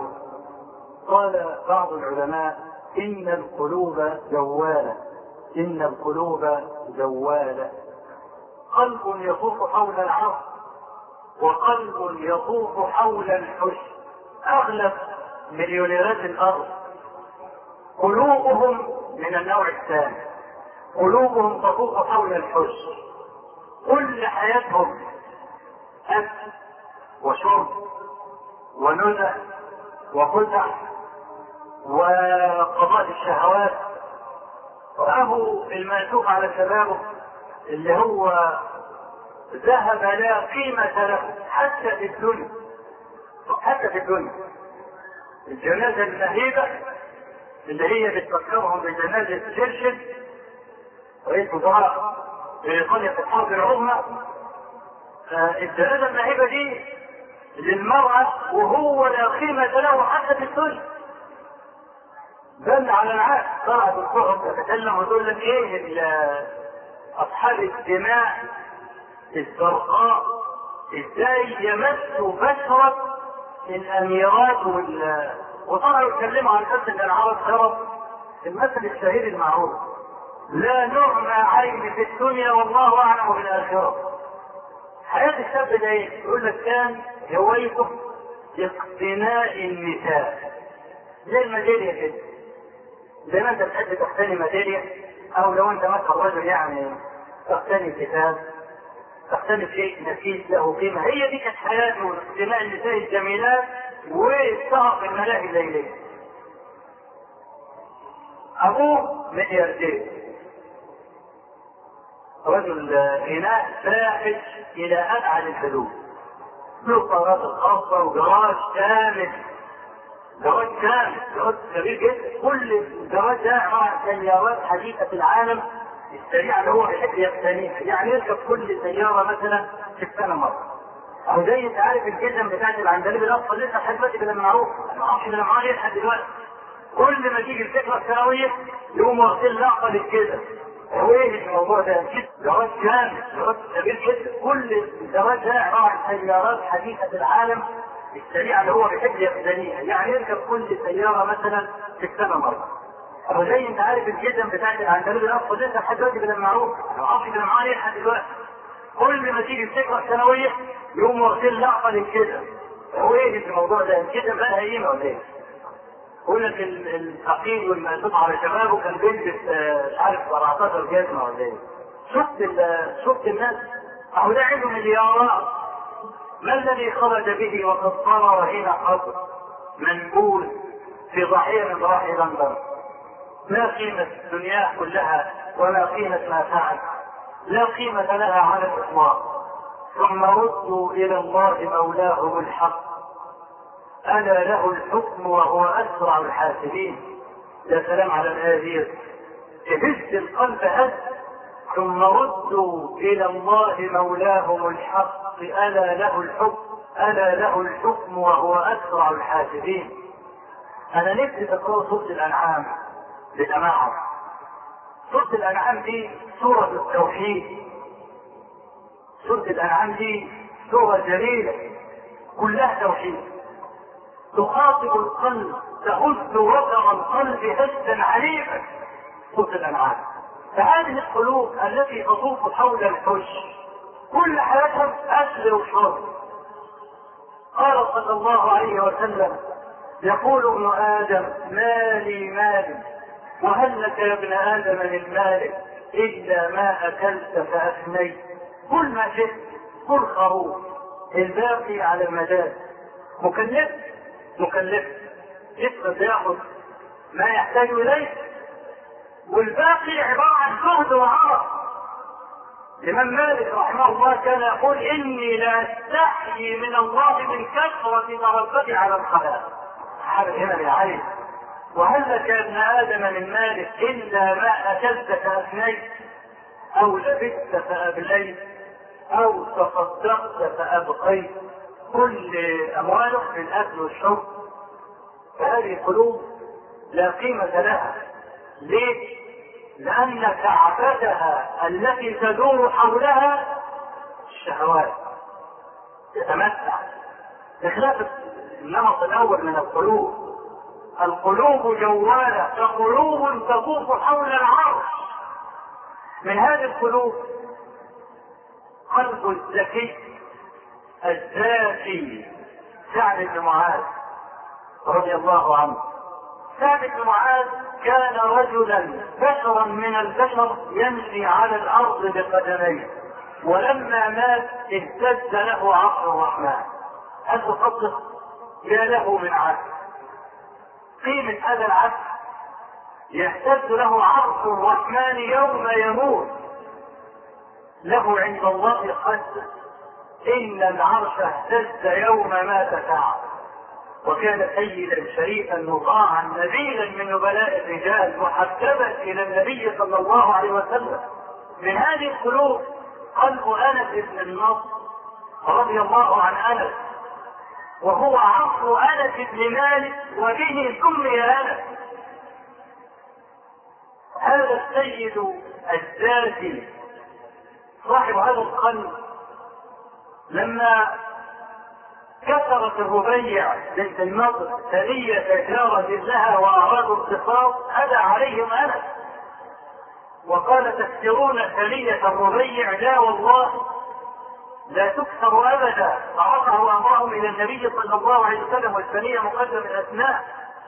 قال بعض العلماء إن القلوب جوالة، إن القلوب جوالة، قلب يطوف حول العرش وقلب يطوف حول الحش. أغلب مليونيرات الأرض قلوبهم من النوع الثاني، قلوبهم تطوف حول الحش، كل حياتهم أكل وشرب ونزع وفزع وقضاء الشهوات. وأبو المأسوف على شبابه اللي هو ذهب لا قيمة له حتى في الدنيا، حتى في الدنيا. الجنازة المهيبة اللي هي بتفكرهم بجنازة تشرشل رئيس وزراء بريطانيا في الحرب العظمى، الجنازة المهيبة دي للمرأة وهو لا قيمة له حتى في الدنيا. بل على العكس قرأت الكتب تتكلم وتقول لك ايه اصحاب الدماء الزرقاء ازاي يمسوا بشرة الاميرات وال وطلعوا يتكلموا عن اساس ان العرب شرف المثل الشهير المعروف: لا نعمى عين في الدنيا والله اعلم بالاخره. حياه الشاب ده ايه؟ يقول لك كان هوايته اقتناء النساء، زي الميداليه كده، زي ما انت بتحب تقتني ميداليه، او لو انت مثلا رجل يعني تقتني كتاب، تقتني شيء نفيس له قيمه. هي دي كانت حياته، اقتناء النساء الجميلات والسهر في الملاهي الليليه. ابوه ملياردير، رجل غناء فاحش الى ابعد الحدود، له طيارات الخاصه وجراج كامل، جراج كامل، جراج كبير جدا. كل الجراج ده عباره عن سيارات حديثه العالم السريعه اللي هو بيحب يقتنيها، يعني يركب كل سياره مثلا في السنه مره. او زي انت عارف الجزم بتاعت العندليب الاصفر لسه لحد دلوقتي بدل معروف، انا ما اعرفش بدل معاه ايه لحد دلوقتي. كل ما تيجي الفكره الثانويه يقوموا واخدين لقطه للجزم. هو ايه الموضوع ده؟ جراج كامل، جراج كبير جدا. كل الجراج ده عباره عن سيارات حديثه العالم السريعه اللي هو بيحب يقتنيها، يعني يركب كل سياره مثلا في السنه مره. او زي انت عارف الجزم بتاعت العندليب الاصفر لسه لحد دلوقتي بدل معروف، انا ما اعرفش بدل معاه ايه لحد دلوقتي. كل ما تيجي الفكره الثانويه يقوموا واخدين لقطه للجزم. هو ايه الموضوع ده؟ الجزم بقى قيمه ولا ايه؟ يقول لك الفقير لما يطلع على شبابه كان بيلبس مش عارف سبعتاشر جزمه ولا ايه؟ شفت شفت الناس؟ اهو ده عنده مليارات. ما الذي خرج به وقد صار رهين قبر منبوذ في ضحيه من ضواحي لندن؟ لا قيمه الدنيا كلها ولا قيمه ما فعل، لا قيمه لها على الاطلاق. ثم ردوا الى الله مولاهم الحق ألا له الحكم وهو أسرع الحاسبين. يا سلام على الآية دي، تهز القلب هز. ثم ردوا إلى الله مولاهم الحق ألا له الحكم ألا له الحكم وهو أسرع الحاسبين. أنا نفسي تقرأ سورة الأنعام لجماعة. سورة الأنعام دي سورة التوحيد. سورة الأنعام دي سورة جليلة كلها توحيد، تخاطب القلب، تهز وتر القلب هزا عنيفا. سورة الأنعام. فهذه القلوب التي تطوف حول الحج كل حياتها أكل وشرب. قال صلى الله عليه وسلم: يقول ابن آدم مالي مالي، وهل لك يا ابن آدم من مالك إلا ما أكلت فأفنيت. كل ما شئت، كل خروف، الباقي على المجال. مكلف مكلف جسمه ياخذ ما يحتاج اليه، والباقي عباره عن جهد وعرق. الامام مالك رحمه الله كان يقول: اني لا استحيي من الله من كثره ترددي على الخلاء. حاجه هنا بالعين. وهل لك يا ابن ادم من مالك الا ما اكلت فافنيت، او لبست فابليت، او تصدقت فابقيت. كل امواله للاكل والشرب. فهذه القلوب لا قيمه لها. ليه؟ لان كعبتها التي تدور حولها الشهوات، تتمتع. بخلاف النمط الاول من القلوب. القلوب جواله كقلوب تطوف حول العرش. من هذه القلوب قلب الذكي الزاكي سعد بن معاذ رضي الله عنه. سعد بن معاذ كان رجلا بشرا من البشر يمشي على الارض بقدميه، ولما مات اهتز له عرش الرحمن. هل تصدق؟ يا له من عبد. قيمة هذا العبد يهتز له عرش الرحمن يوم يموت. له عند الله قدر. إن العرش اهتز يوم مات سعد. وكان سيدا شريفا مطاعا نبيلا من نبلاء الرجال محببا إلى النبي صلى الله عليه وسلم. من هذه القلوب قلب أنس بن النضر رضي الله عن أنس، وهو عصر أنس بن مالك وبه سمي أنس. هذا السيد الزاكي صاحب هذا القلب لما كسرت الربيع بنت النضر ثنية جارة لها وأرادوا القصاص أدى عليهم أنس وقال تكسرون ثنية الربيع؟ لا والله لا تكسر أبدا. فرفعوا أمرهم إلى النبي صلى الله عليه وسلم والثنية مقدم الأثناء.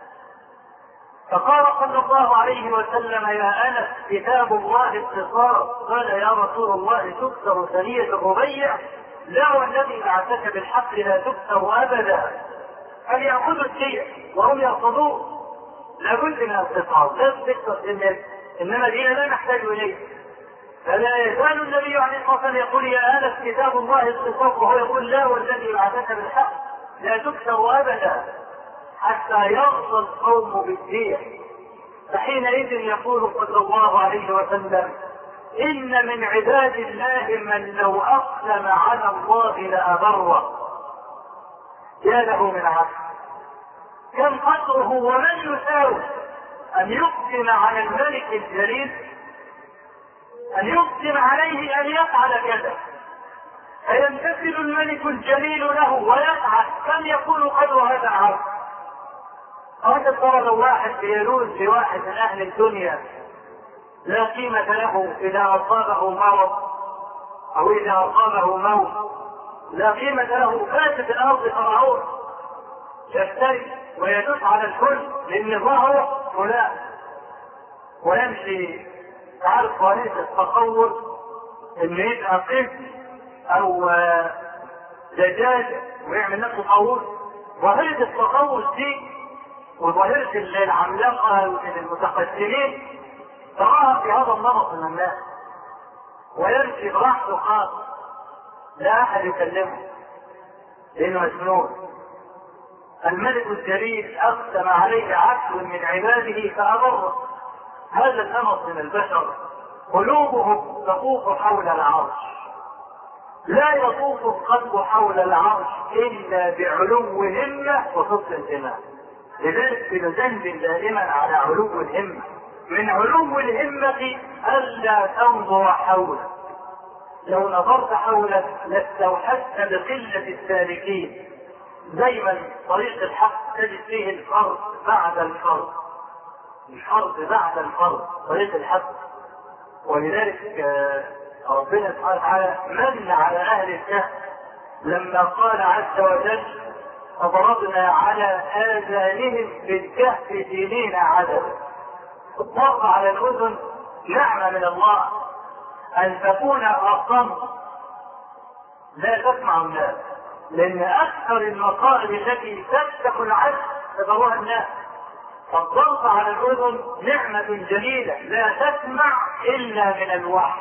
فقال صلى الله عليه وسلم يا أنس كتاب الله القصاص. قال يا رسول الله تكسر ثنية الربيع؟ لا والذي بعثك بالحق لا تكسر أبدا. هل يأخذوا الشيء وهم يرفضون؟ لابد من القصاص، لا تكسر الناس، إنما دين لا نحتاج إليه. فلا يزال النبي عليه الصلاة والسلام يقول يا أنس كتاب الله القصاص وهو يقول لا والذي بعثك بالحق لا تكسر أبدا، حتى يرضى القوم بالدين. فحينئذ يقول صلى الله عليه وسلم إن من عباد الله من لو أقسم على الله لأبره. يا له من عبد كم قدره ومن يساوي أن يقسم على الملك الجليل، أن يقسم عليه أن يفعل كذا فيمتثل الملك الجليل له ويفعل. كم يكون قدر هذا العبد؟ هذا فرض واحد يلوذ بواحد من أهل الدنيا لا قيمة له إذا أصابه مرض أو إذا أصابه موت، لا قيمة له، فات في الأرض فرعون يفتري ويدوس على الكل لأن ظهره فلان ويمشي. تعرف وليس التصور إنه يبقى قف أو دجاج ويعمل نفسه طاووس. ظاهرة التطور دي وظاهرة العملاقة المتقدمين تراها في هذا النمط من الناس ويمشي براحته خاص لا أحد يكلمه لأنه مجنون. الملك الجليل أقسم عليه عبد من عباده فأبره. هذا النمط من البشر قلوبهم تطوف حول العرش، لا يطوف القلب حول العرش إلا بعلو الهمة وصدق الإيمان. لذلك بنزل دائما على علو الهمة. من علو الهمة ألا تنظر حولك، لو نظرت حولك لاستوحشت بقلة السالكين. دايما طريق الحق تجد فيه الفرد بعد الفرد، الفرد بعد الفرد طريق الحق. ولذلك ربنا سبحانه وتعالى من على أهل الكهف لما قال عز وجل فضربنا على آذانهم بالكهف سنين عددا. الضرب على الأذن نعمة من الله، أن تكون أصم لا تسمع الناس، لأن أكثر المصائب التي تفتح العجز تضرها الناس. فالضرب على الأذن نعمة جميلة لا تسمع إلا من الوحي.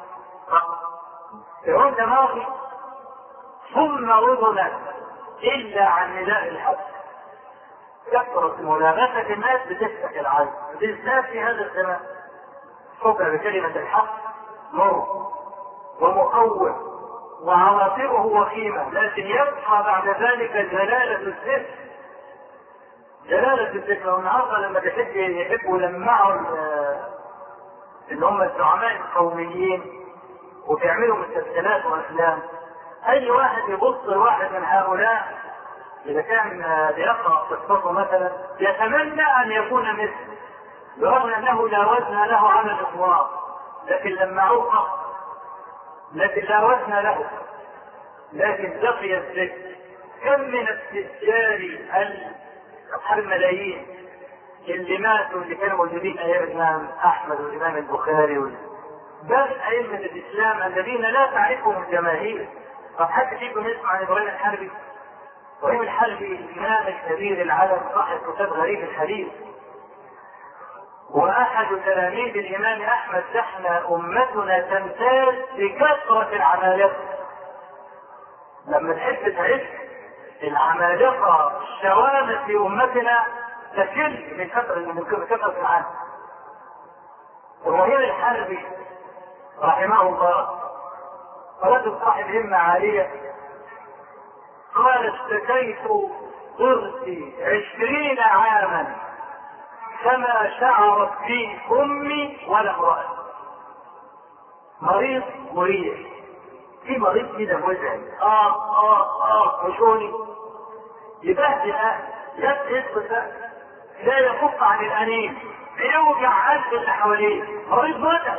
يقول دماغي ثم أذنك إلا عن نداء الحق. كثرة ملامسة الناس بتفتح العجز بالذات في هذا الزمان. صدق بكلمة الحق نور ومقوم وعواقبه وخيمة، لكن يبقى بعد ذلك جلالة الذكر. جلالة الذكر. والنهارده لما تحب يحبوا يلمعوا اللي هم الزعماء القوميين وبيعملوا مسلسلات وافلام، اي واحد يبص لواحد من هؤلاء اذا كان بيقرا قصته مثلا يتمنى ان يكون مثله، برغم انه لا وزن له على الاطلاق، لكن لمعوه فقط، لكن لا وزن له، لكن بقي الذكر. كم من التجار اصحاب الملايين اللي ماتوا اللي كانوا موجودين ايام الامام احمد والامام البخاري بل ائمه الاسلام الذين لا تعرفهم الجماهير. طب حد فيكم يسمع عن ابراهيم الحربي؟ ابراهيم الحربي الامام الكبير العالم صاحب كتاب غريب الحديث واحد تلاميذ الامام احمد. احنا امتنا تمتاز بكثره العمالقه. لما تحب تعيش العمالقه الشوامل في امتنا تكل من كثره من كثره العالم. ابراهيم الحربي رحمه الله رجل صاحب همه عاليه، قال اشتكيت ضرتي عشرين عاما كما شعرت بي امي ولا امرأة. مريض مريض في مريض كده مزعج اه اه اه وشوني يبهدل اهله، يسقط، لا يكف عن الانين، بيوجع قلب اللي حواليه، مريض بدن.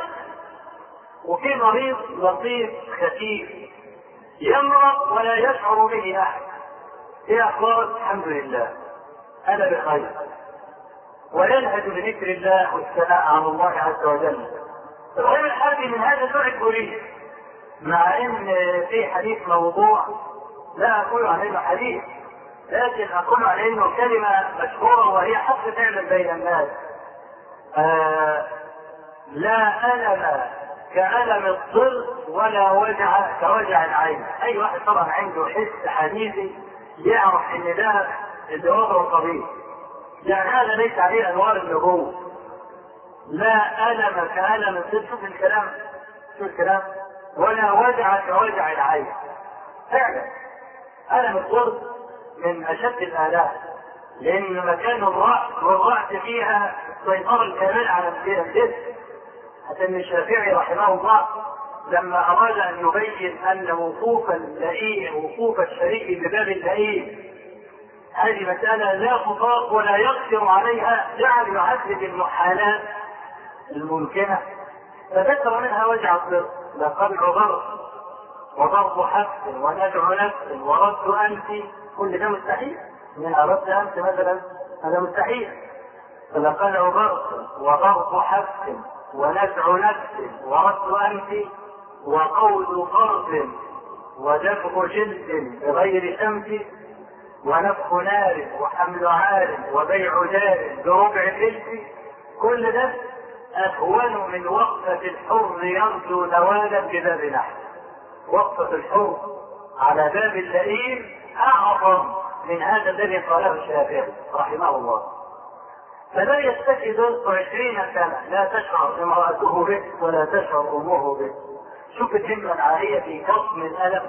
وفي مريض لطيف خفيف يمرض ولا يشعر به احد. ايه اخبارك؟ الحمد لله انا بخير، وينهج بذكر الله والثناء على الله عز وجل. الغير الحربي من هذا النوع الكلي، مع ان في حديث موضوع لا اقول عليه حديث، لكن اقول عليه انه كلمه مشهوره وهي حق فعلا بين الناس. آه لا الم كالم الضر ولا وجع كوجع العين. اي واحد طبعا عنده حس حديثي يعرف ان ده اللي وضعه طبيعي، يعني هذا ليس عليه انوار النبوه. لا الم كالم الضر، شوف الكلام، شوف الكلام، ولا وجع كوجع العين. فعلا الم الضر من اشد الالام، لان مكان الراس والراس فيها السيطره الكامله على الجسم. حتى ان الشافعي رحمه الله لما اراد ان يبين ان وقوف اللئيم وقوف الشريك بباب اللئيم هذه مساله لا تطاق ولا يقدر عليها، جعل يعذب المحالات الممكنه، فذكر منها وجع الضر، لقمع ضر وضرب حبس ونزع نفس ورد انف، كل ده مستحيل. من اردت انت مثلا هذا مستحيل. فلقمع ضر وضرب حبس ونزع نفس ورد انف وقول فرد ودفع جلد بغير شمس ونفخ نار وحمل عار وبيع دار بربع جلد، كل ده اهون من وقفه الحر يرجو نوالا بباب نحل. وقفه الحر على باب اللئيم اعظم من هذا الذي قاله الشافعي رحمه الله. فلا يستكي ضرس عشرين سنة لا تشعر امرأته به ولا تشعر أمه به. شوف الهمة العالية في كظم الألم،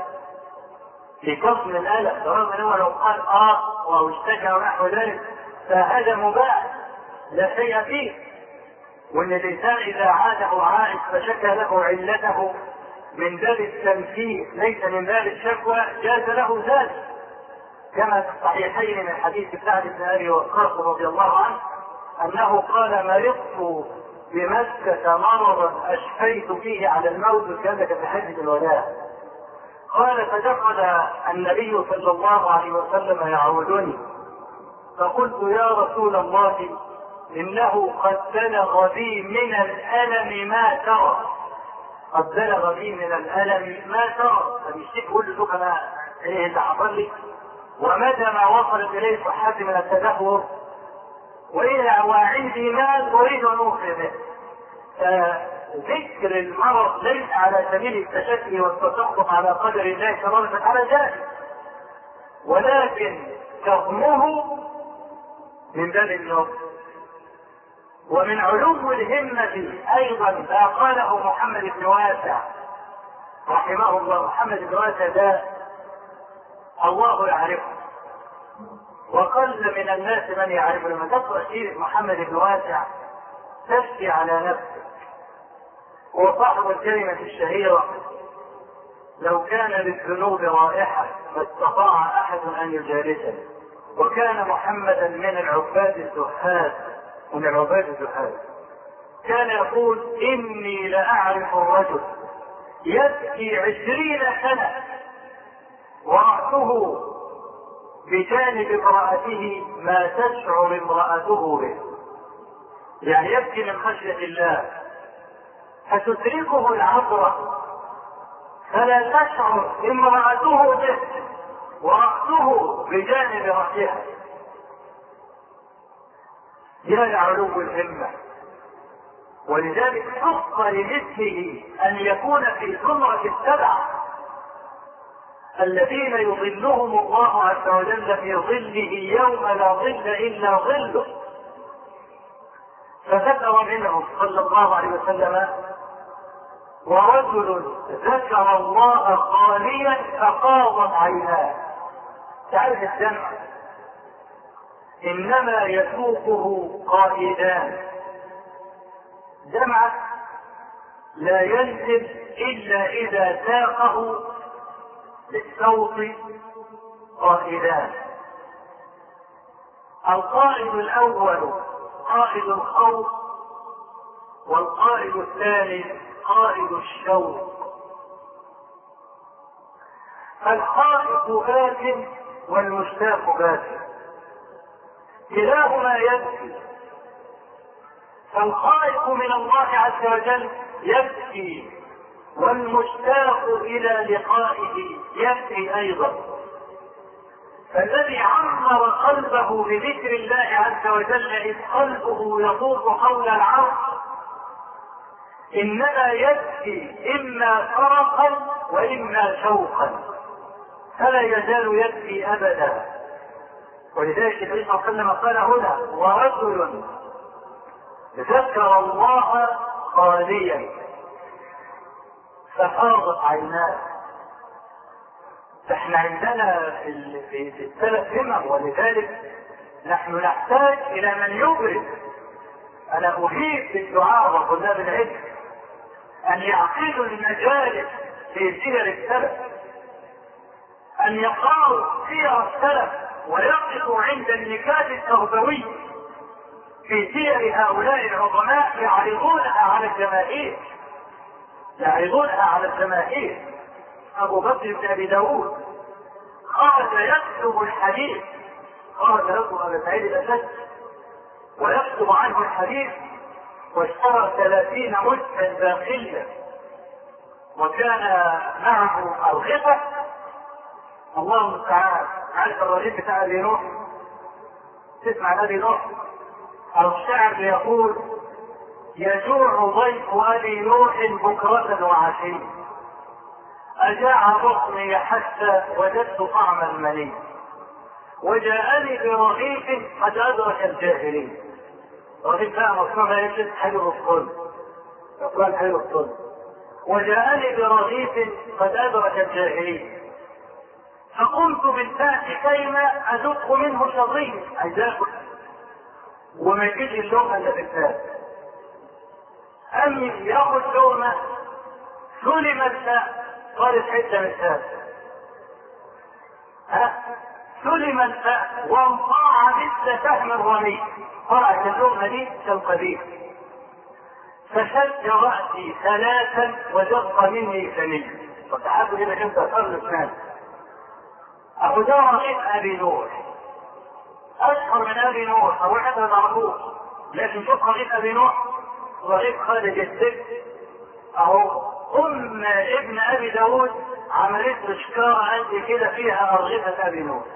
في كظم الألم، رغم أنه لو قال آه أو اشتكى ونحو ذلك فهذا مباح لا شيء فيه. وأن الإنسان إذا عاده عائد فشكى له علته من باب التنفيذ ليس من باب الشكوى جاز له ذلك، كما في الصحيحين من حديث سعد بن أبي وقاص رضي الله عنه أنه قال مرضت بمكة مرضا أشفيت فيه على الموت كانك في حجة الوداع. قال فدخل النبي صلى الله عليه وسلم يعودني فقلت يا رسول الله إنه قد بلغ بي من الألم ما ترى. قد بلغ بي من الألم ما ترى، فبيشتكي يقول له أنا إيه اللي حصل لي ومتى ما وصلت إليه صحتي من التدهور وإذا وعندي مال أريد أن أوفي به. فذكر المرض ليس على سبيل التشكي والتسخط على قدر الله تبارك وتعالى ذلك، ولكن كظمه من باب النوم. ومن علو الهمة أيضا ما قاله محمد بن واسع رحمه الله. محمد بن واسع ده الله يعرفه وقل من الناس من يعرفه. لما تقرأ سيرة محمد بن واسع تشكي على نفسه. وصاحب الكلمة الشهيرة لو كان للذنوب رائحة ما استطاع أحد أن يجالسه. وكان محمدا من العباد الزهاد، من العباد الزهاد. كان يقول إني لأعرف الرجل يبكي عشرين سنة ورأسه بجانب امرأته ما تشعر امرأته به، يعني يبكي من خشية الله فتدركه العبرة فلا تشعر امرأته به ورأسه بجانب رأسها. يا لعلو الهمة. ولذلك حق لمثله أن يكون في زمرة السبعة الذين يظلهم الله عز وجل في ظله يوم لا ظل إلا ظله. فذكر منهم صلى الله عليه وسلم ورجل ذكر الله خاليا فقاضت عيناه. تعرف الجمع إنما يسوقه قائدان، جمع لا ينزل إلا إذا ساقه للصوت قائدان. القائد الأول قائد الخوف، والقائد الثاني قائد الشوق. فالخائف بات والمشتاق بات، كلاهما يبكي. فالخائف من الله عز وجل يبكي، والمشتاق إلى لقائه يبكي أيضا. فالذي عمر قلبه بذكر الله عز وجل إذ قلبه يطوف حول العرش إنما يبكي إما فرقا وإما شوقا، فلا يزال يبكي أبدا. ولذلك النبي صلى الله عليه وسلم قال هنا: ورجل ذكر الله خاليا ففاضت عيناه. فاحنا عندنا في في الثلاث همم، ولذلك نحن نحتاج الى من يبرز. انا اهيب بالدعاء وطلاب العلم ان يعقدوا المجالس في سير السلف، ان يقرأوا سير السلف ويقفوا عند النكات التربوي في سير هؤلاء العظماء يعرضونها على الجماهير يعرضونها على الجماهير. ابو بكر بن ابي داود خرج يكتب الحديث، خرج يكتب ابي سعيد الاشد ويكتب عنه الحديث، واشترى ثلاثين مجدا داخليا، وكان معه الغفة. الله المستعان. عارف الرغيف بتاع ابي نوح؟ تسمع ابي نوح او الشعر يقول: يجوع ضيف ابي نوح بكرة وعشية، أجاع بطني حتى وجدت طعم المني، وجاءني برغيف قد أدرك الجاهلين. رغيف بقى مصنوع يجد حلو الصلب، يقول حلو الصلب. وجاءني برغيف قد أدرك الجاهلين، فقمت بالفات كيما أدق منه شظيه، أي آكل وما يجيش اللقمة إلا بالفات. أم يأخذ لقمة سلم الفاء، قالت حتة من الفاء، ها سلم الفاء وانطاع مثل سهم الرمي، طلعت اللقمة دي كالقبيل. فشد رأسي ثلاثا وجق مني ثني. فتحدث إذا كنت أصر اثنان. أبو ذر رغيف أبي نوح أشهر من أبي نوح، أو واحد معروف، لكن شوف رغيف أبي نوح رغيف خالد السد. أهو أم ابن أبي داود عملت شكارة قد كده فيها أرغفة أبي نوح،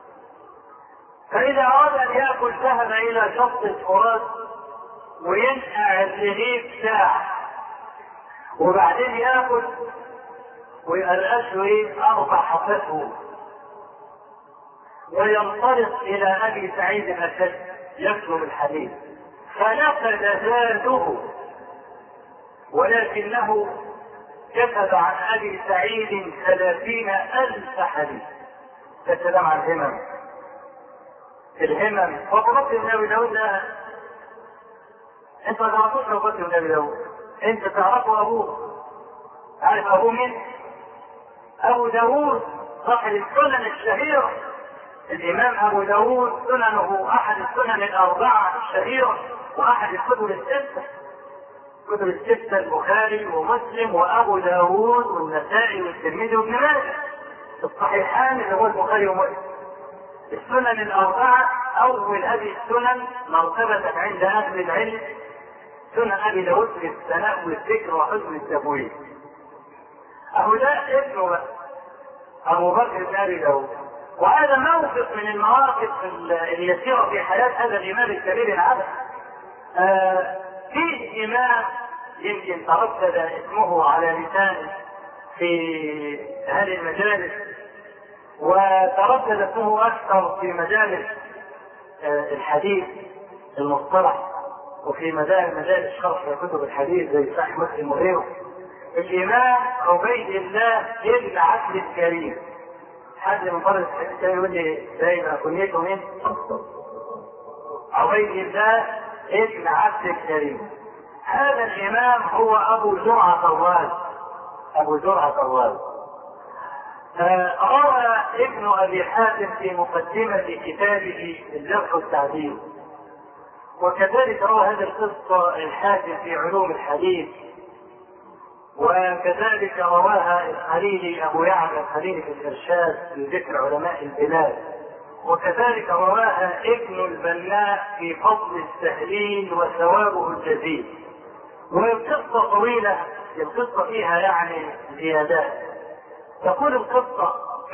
فإذا أراد أن يأكل ذهب إلى شط الفرات وينقع الرغيف ساعة، وبعدين يأكل ويقلقش أربع حفاته، وينطلق إلى أبي سعيد الأشد يطلب الحديث، فنفذ زاده، ولكنه كتب عن أبي سعيد ثلاثين ألف حديث. كتب عن الهمم الهمم وقبضت من أبي داود. لا أنت ما تعرفوش قبضت من أبي داود، أنت تعرفه أبوه. عارف أبوه مين؟ أبو داود صاحب السنن الشهيرة، الإمام أبو داود سننه أحد السنن الأربعة الشهيرة وأحد الكتب الستة، كتب الستة البخاري ومسلم وأبو داود والنسائي والترمذي وابن ماجه، الصحيحان اللي هو البخاري ومسلم. السنن الأربعة أول هذه السنن مرتبة عند أهل العلم سنن أبي داود في الثناء والذكر وحسن التبويب. أبو ده ابنه أبو بكر بن أبي داود، وهذا موقف من المواقف اليسيرة في حياة هذا الإمام الكبير العبد. آه في إمام يمكن تردد اسمه على لسانه في هذه المجالس، وتردد اسمه أكثر في مجالس آه الحديث المصطلح، وفي مجالس شرح كتب الحديث زي صحيح مسلم وغيره. الإمام عبيد الله بن عبد الكريم. حد من طلبة الحديث كان يقول لي دايما كنيته مين؟ عبيد الله ابن عبد الكريم. هذا الإمام هو أبو زرعة الرازي. أبو زرعة الرازي روى ابن ابن ابي حاتم في مقدمة كتابه الجرح والتعديل، وكذلك روى هذه القصة الحاكم في علوم الحديث، وكذلك رواها الخليلي ابو يعلى الخليلي في الارشاد في ذكر علماء البلاد، وكذلك رواها ابن البناء في فضل التهليل وثوابه الجزيل. والقصة طويلة، القصة فيها يعني زيادات. تقول القصة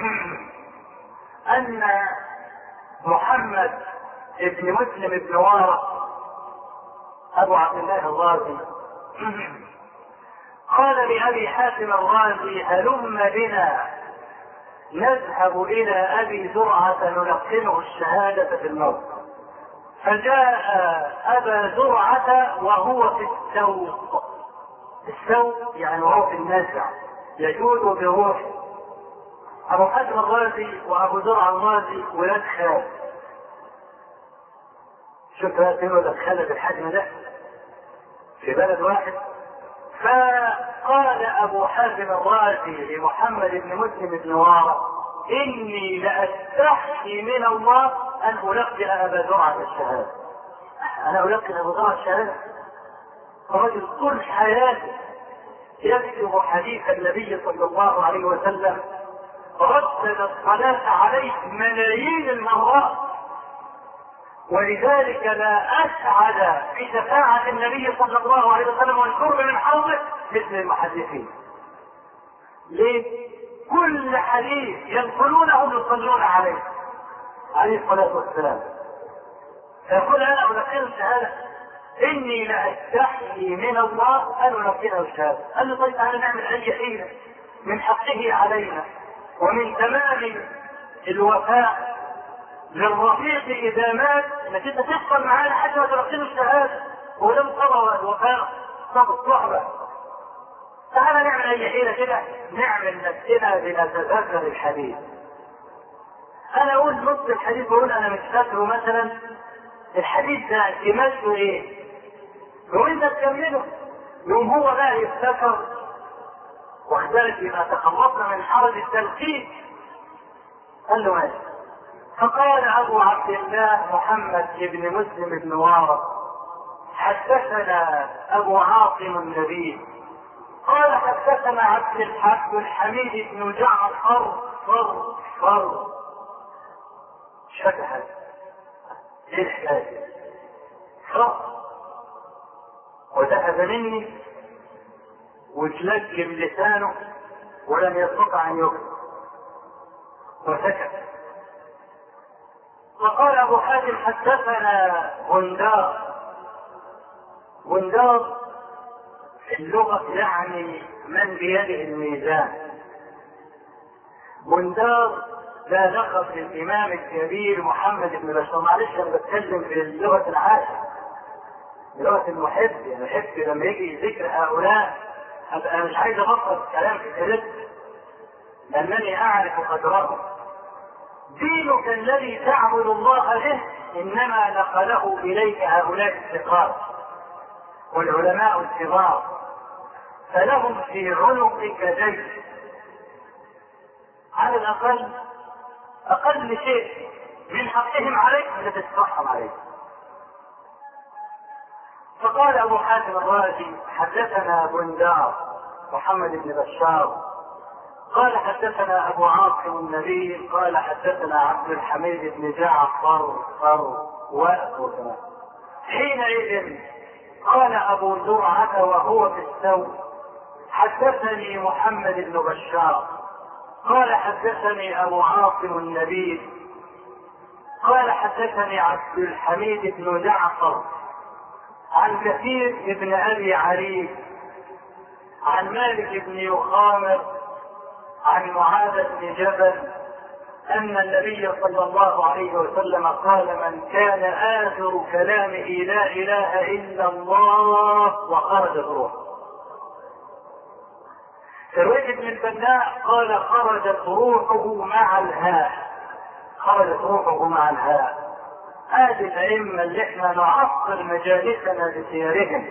أن محمد ابن مسلم ابن وارق أبو عبد الله الرازي قال لأبي حاتم الرازي: هلم بنا نذهب إلى أبي زرعة نلقنه الشهادة في الموت. فجاء أبا زرعة وهو في السوق، السوق يعني وهو في النزع يجود بروحه. أبو حاتم الرازي وأبو زرعة الرازي ولاد خال، شوف هاتين ولاد خالة بالحجم ده في بلد واحد. فقال أبو حاتم الرازي لمحمد بن مسلم بن وارق: إني لأستحي من الله أن ألقن أبا زرعة الشهادة. أنا ألقن أبو زرعة الشهادة؟ الرجل طول حياته يكتب حديث النبي صلى الله عليه وسلم، ردد الصلاة عليه ملايين المرات، ولذلك لا أسعد بشفاعة النبي صلى الله عليه وسلم والقرب من حوضه مثل المحدثين. ليه؟ كل حديث ينقلونه يصلون عليه عليه الصلاة والسلام. فيقول: أنا ألقنه الشهادة، إني لأستحي من الله أن ألقنه الشهادة. قال له: طيب تعالى نعمل أي حيلة من حقه علينا ومن تمام الوفاء للرفيق إذا مات انك انت تحصل معانا حتى ما تلقنه الشهادة ولم قضى الوفاء صاب الصحبة. تعالى نعمل أي حيلة كده نعمل نفسنا بنتذكر الحديث. أنا أقول نص الحديث بقول أنا مش فاكره مثلا، الحديث ده سماته إيه؟ وأنت تكمله يوم هو بقى يفتكر، واختلف بما تخلصنا من حرج التلقين. قال له ماشي. فقال أبو عبد الله محمد بن مسلم بن وارق: حدثنا أبو عاصم النبي قال حدثنا عبد الحق الحميد بن جعفر فر فر شكحت ايه الحكايه؟ فر وذهب مني وتلجم لسانه ولم يستطع ان يكتب وسكت. وقال ابو حاتم: حدثنا غندار. غندار في اللغة يعني من بيده الميزان. غندار ده لقب للإمام الكبير محمد بن بشار. معلش أنا بتكلم في اللغة العاشرة، لغة المحب، يعني محب لما يجي ذكر هؤلاء أبقى مش عايز أبطل الكلام في كلمة لأنني أعرف قدرهم. دينك الذي تعبد الله به إنما نقله إليك هؤلاء الثقات والعلماء الكبار، فلهم في عنقك جيش على الأقل أقل شيء من حقهم عليك أن تترحم عليك. فقال أبو حاتم الرازي: حدثنا بندار محمد بن بشار قال حدثنا أبو عاصم النبي قال حدثنا عبد الحميد بن جعفر فر وأخوه. حينئذ قال أبو زرعة وهو في السوق: حدثني محمد بن بشار قال حدثني أبو عاصم النبي قال حدثني عبد الحميد بن جعفر عن كثير بن أبي عريف عن مالك بن يخامر عن معاذ بن جبل أن النبي صلى الله عليه وسلم قال: من كان آخر كلامه لا إله إلا الله وخرجت روحه. سرويد بن البناء قال: خرجت روحه مع الهاء، خرجت روحه مع الهاء. هذه الأئمة اللي احنا نعصر مجالسنا بسيرهم،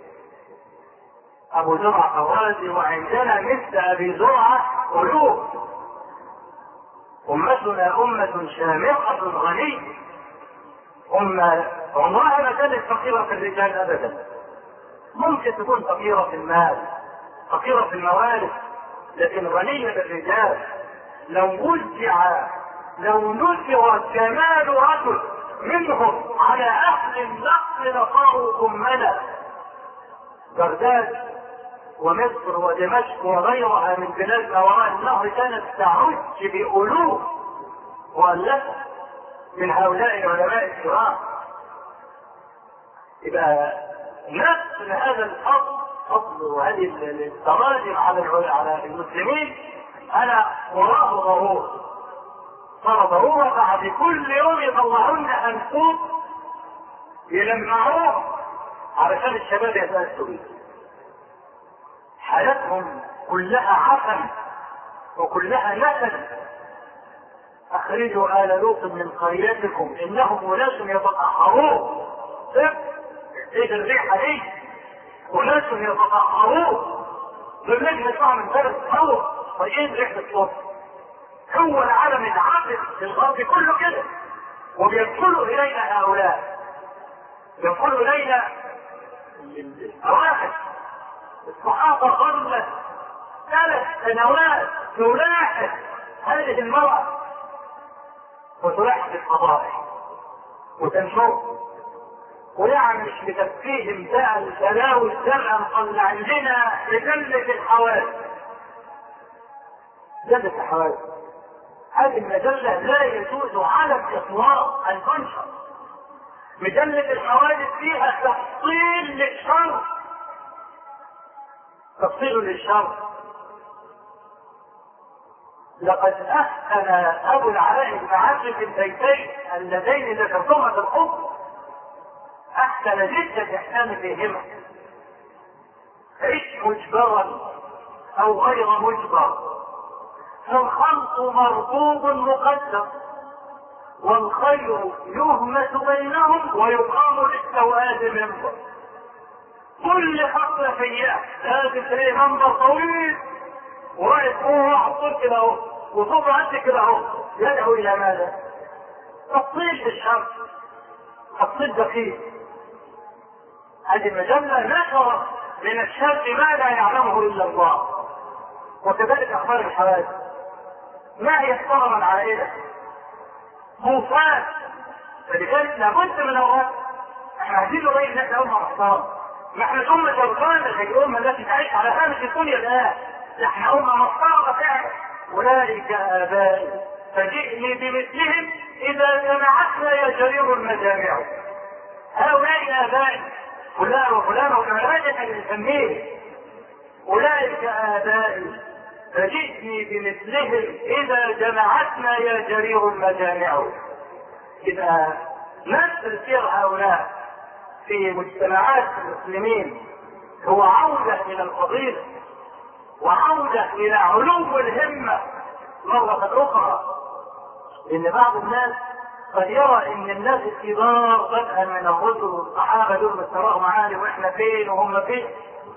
أبو زرعة الرازي، وعندنا مثل أبي زرعة قلوب، أمته أمتنا أمة شامخة غنية، أمة عمرها ما كانت فقيرة في الرجال أبدا. ممكن تكون فقيرة في المال، فقيرة في الموارد، لكن غنية بالرجال. لو وزع لو نزع كمال رجل منهم على أهل النقل لصاروا أمنا. بغداد ومصر ودمشق وغيرها من بلاد ما وراء النهر كانت تعج بألوف مؤلفة من هؤلاء العلماء الكرام. يبقى نفس هذا الفضل فضل وهذه التراجم على على المسلمين انا وراه ضرورة، صار ضرورة بعد كل يوم يطلعون انفوس يلمعوه علشان الشباب يتأسوا بيه. حياتهم كلها عفن وكلها نسل. اخرجوا آل لوط من قريتكم انهم اناس يتطهرون. ايه الريحه دي؟ اناس يتطهرون. بالنجم يطلع من ثلاث صور طيب ريحه الصوت. هو العالم العابد في الغرب كله كده، وبيدخلوا الينا هؤلاء، يدخلوا الينا الواحد. الصحابه ظلت ثلاث سنوات تلاحق هذه المرأة وتلاحق الفضائح وتنشر، ويعني مش بتفكيهم بقى البلاوي الزرقاء نطلع عندنا مجلة الحوادث. مجلة الحوادث هذه المجلة لا يجوز على الإطلاق أن تنشر. مجلة الحوادث فيها تفصيل للشر، تفصيل للشر. لقد أحسن أبو العلاء بن عاصم في البيتين اللذين ذكرتهما في الحب، أحسن جدا إحسان فيهما. عش مجبرا أو غير مجبر، فالخلق مربوب مقدر، والخير يهمس بينهم ويقام للسواد منبر. كل خطوة سيئة لازم تلاقي منبر طويل ورايح هو واحد كده اهو وصوبه قد كده اهو، يدعو الى ماذا؟ تفصيل بالشر، تفصيل دقيق. هذه المجلة نشرت من الشر ما لا يعلمه الا الله. وكذلك اخبار الحوادث، ما هي احترم العائلة طوفان. فلذلك لابد من اوقات احنا عايزين نبين ان احنا امه محترمه، ما احنا امه جربانه زي الامه التي تعيش على هامش الدنيا الان. نحن أمة محترمة فعلا. أولئك آبائي فجئني بمثلهم إذا جمعتنا يا جرير المجامع. هؤلاء آبائي فلان وفلان وفلان اللي نسميه. أولئك آبائي فجئني بمثلهم إذا جمعتنا يا جرير المجامع. إذا نفس سير هؤلاء في مجتمعات المسلمين هو عودة إلى الفضيلة وعودة إلى علو الهمة مرة أخرى. إن بعض الناس قد يرى إن الناس الكبار بدءا من الرسل والصحابة دول مستواهم عالي وإحنا فين وهم فين،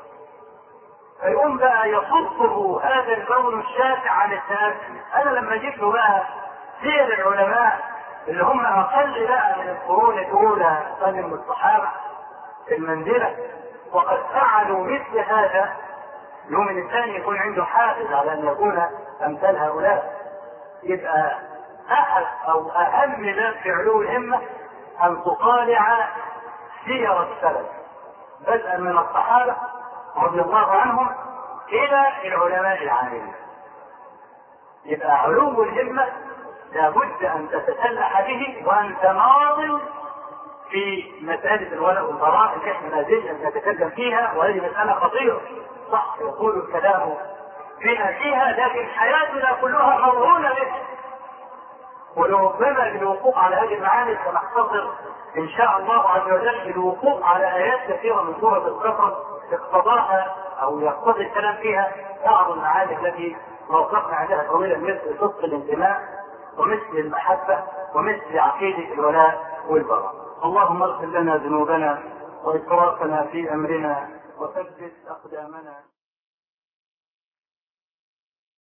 فيقوم بقى يصده هذا الكون الشاسع عن التأسي. أنا لما جيت له بقى سير العلماء اللي هم أقل بقى من القرون الأولى سلم الصحابة في المنزلة وقد فعلوا مثل هذا، يوم الإنسان يكون عنده حافز على أن يكون أمثال هؤلاء. يبقى أحد أو أهم ما في علو الهمة أن تطالع سير السلف بدءا من الصحابة رضي الله عنهم إلى العلماء العاملين. يبقى علو الهمة لابد أن تتسلح به وأن تناضل في مسألة الولاء والبراء اللي احنا ما زلنا نتكلم فيها، وهذه مسألة خطيرة. صح يقول الكلام فيها فيها لكن حياتنا كلها مرهونة به. وربما الوقوف على هذه المعاني سنختصر ان شاء الله عز وجل الوقوف على ايات كثيرة من سورة القصص اقتضاها او يقتضي الكلام فيها بعض المعاني التي وقفنا عليها طويلا، مثل صدق الانتماء ومثل المحبة ومثل عقيدة الولاء والبراء. اللهم اغفر لنا ذنوبنا وإسرافنا في أمرنا وثبت أقدامنا.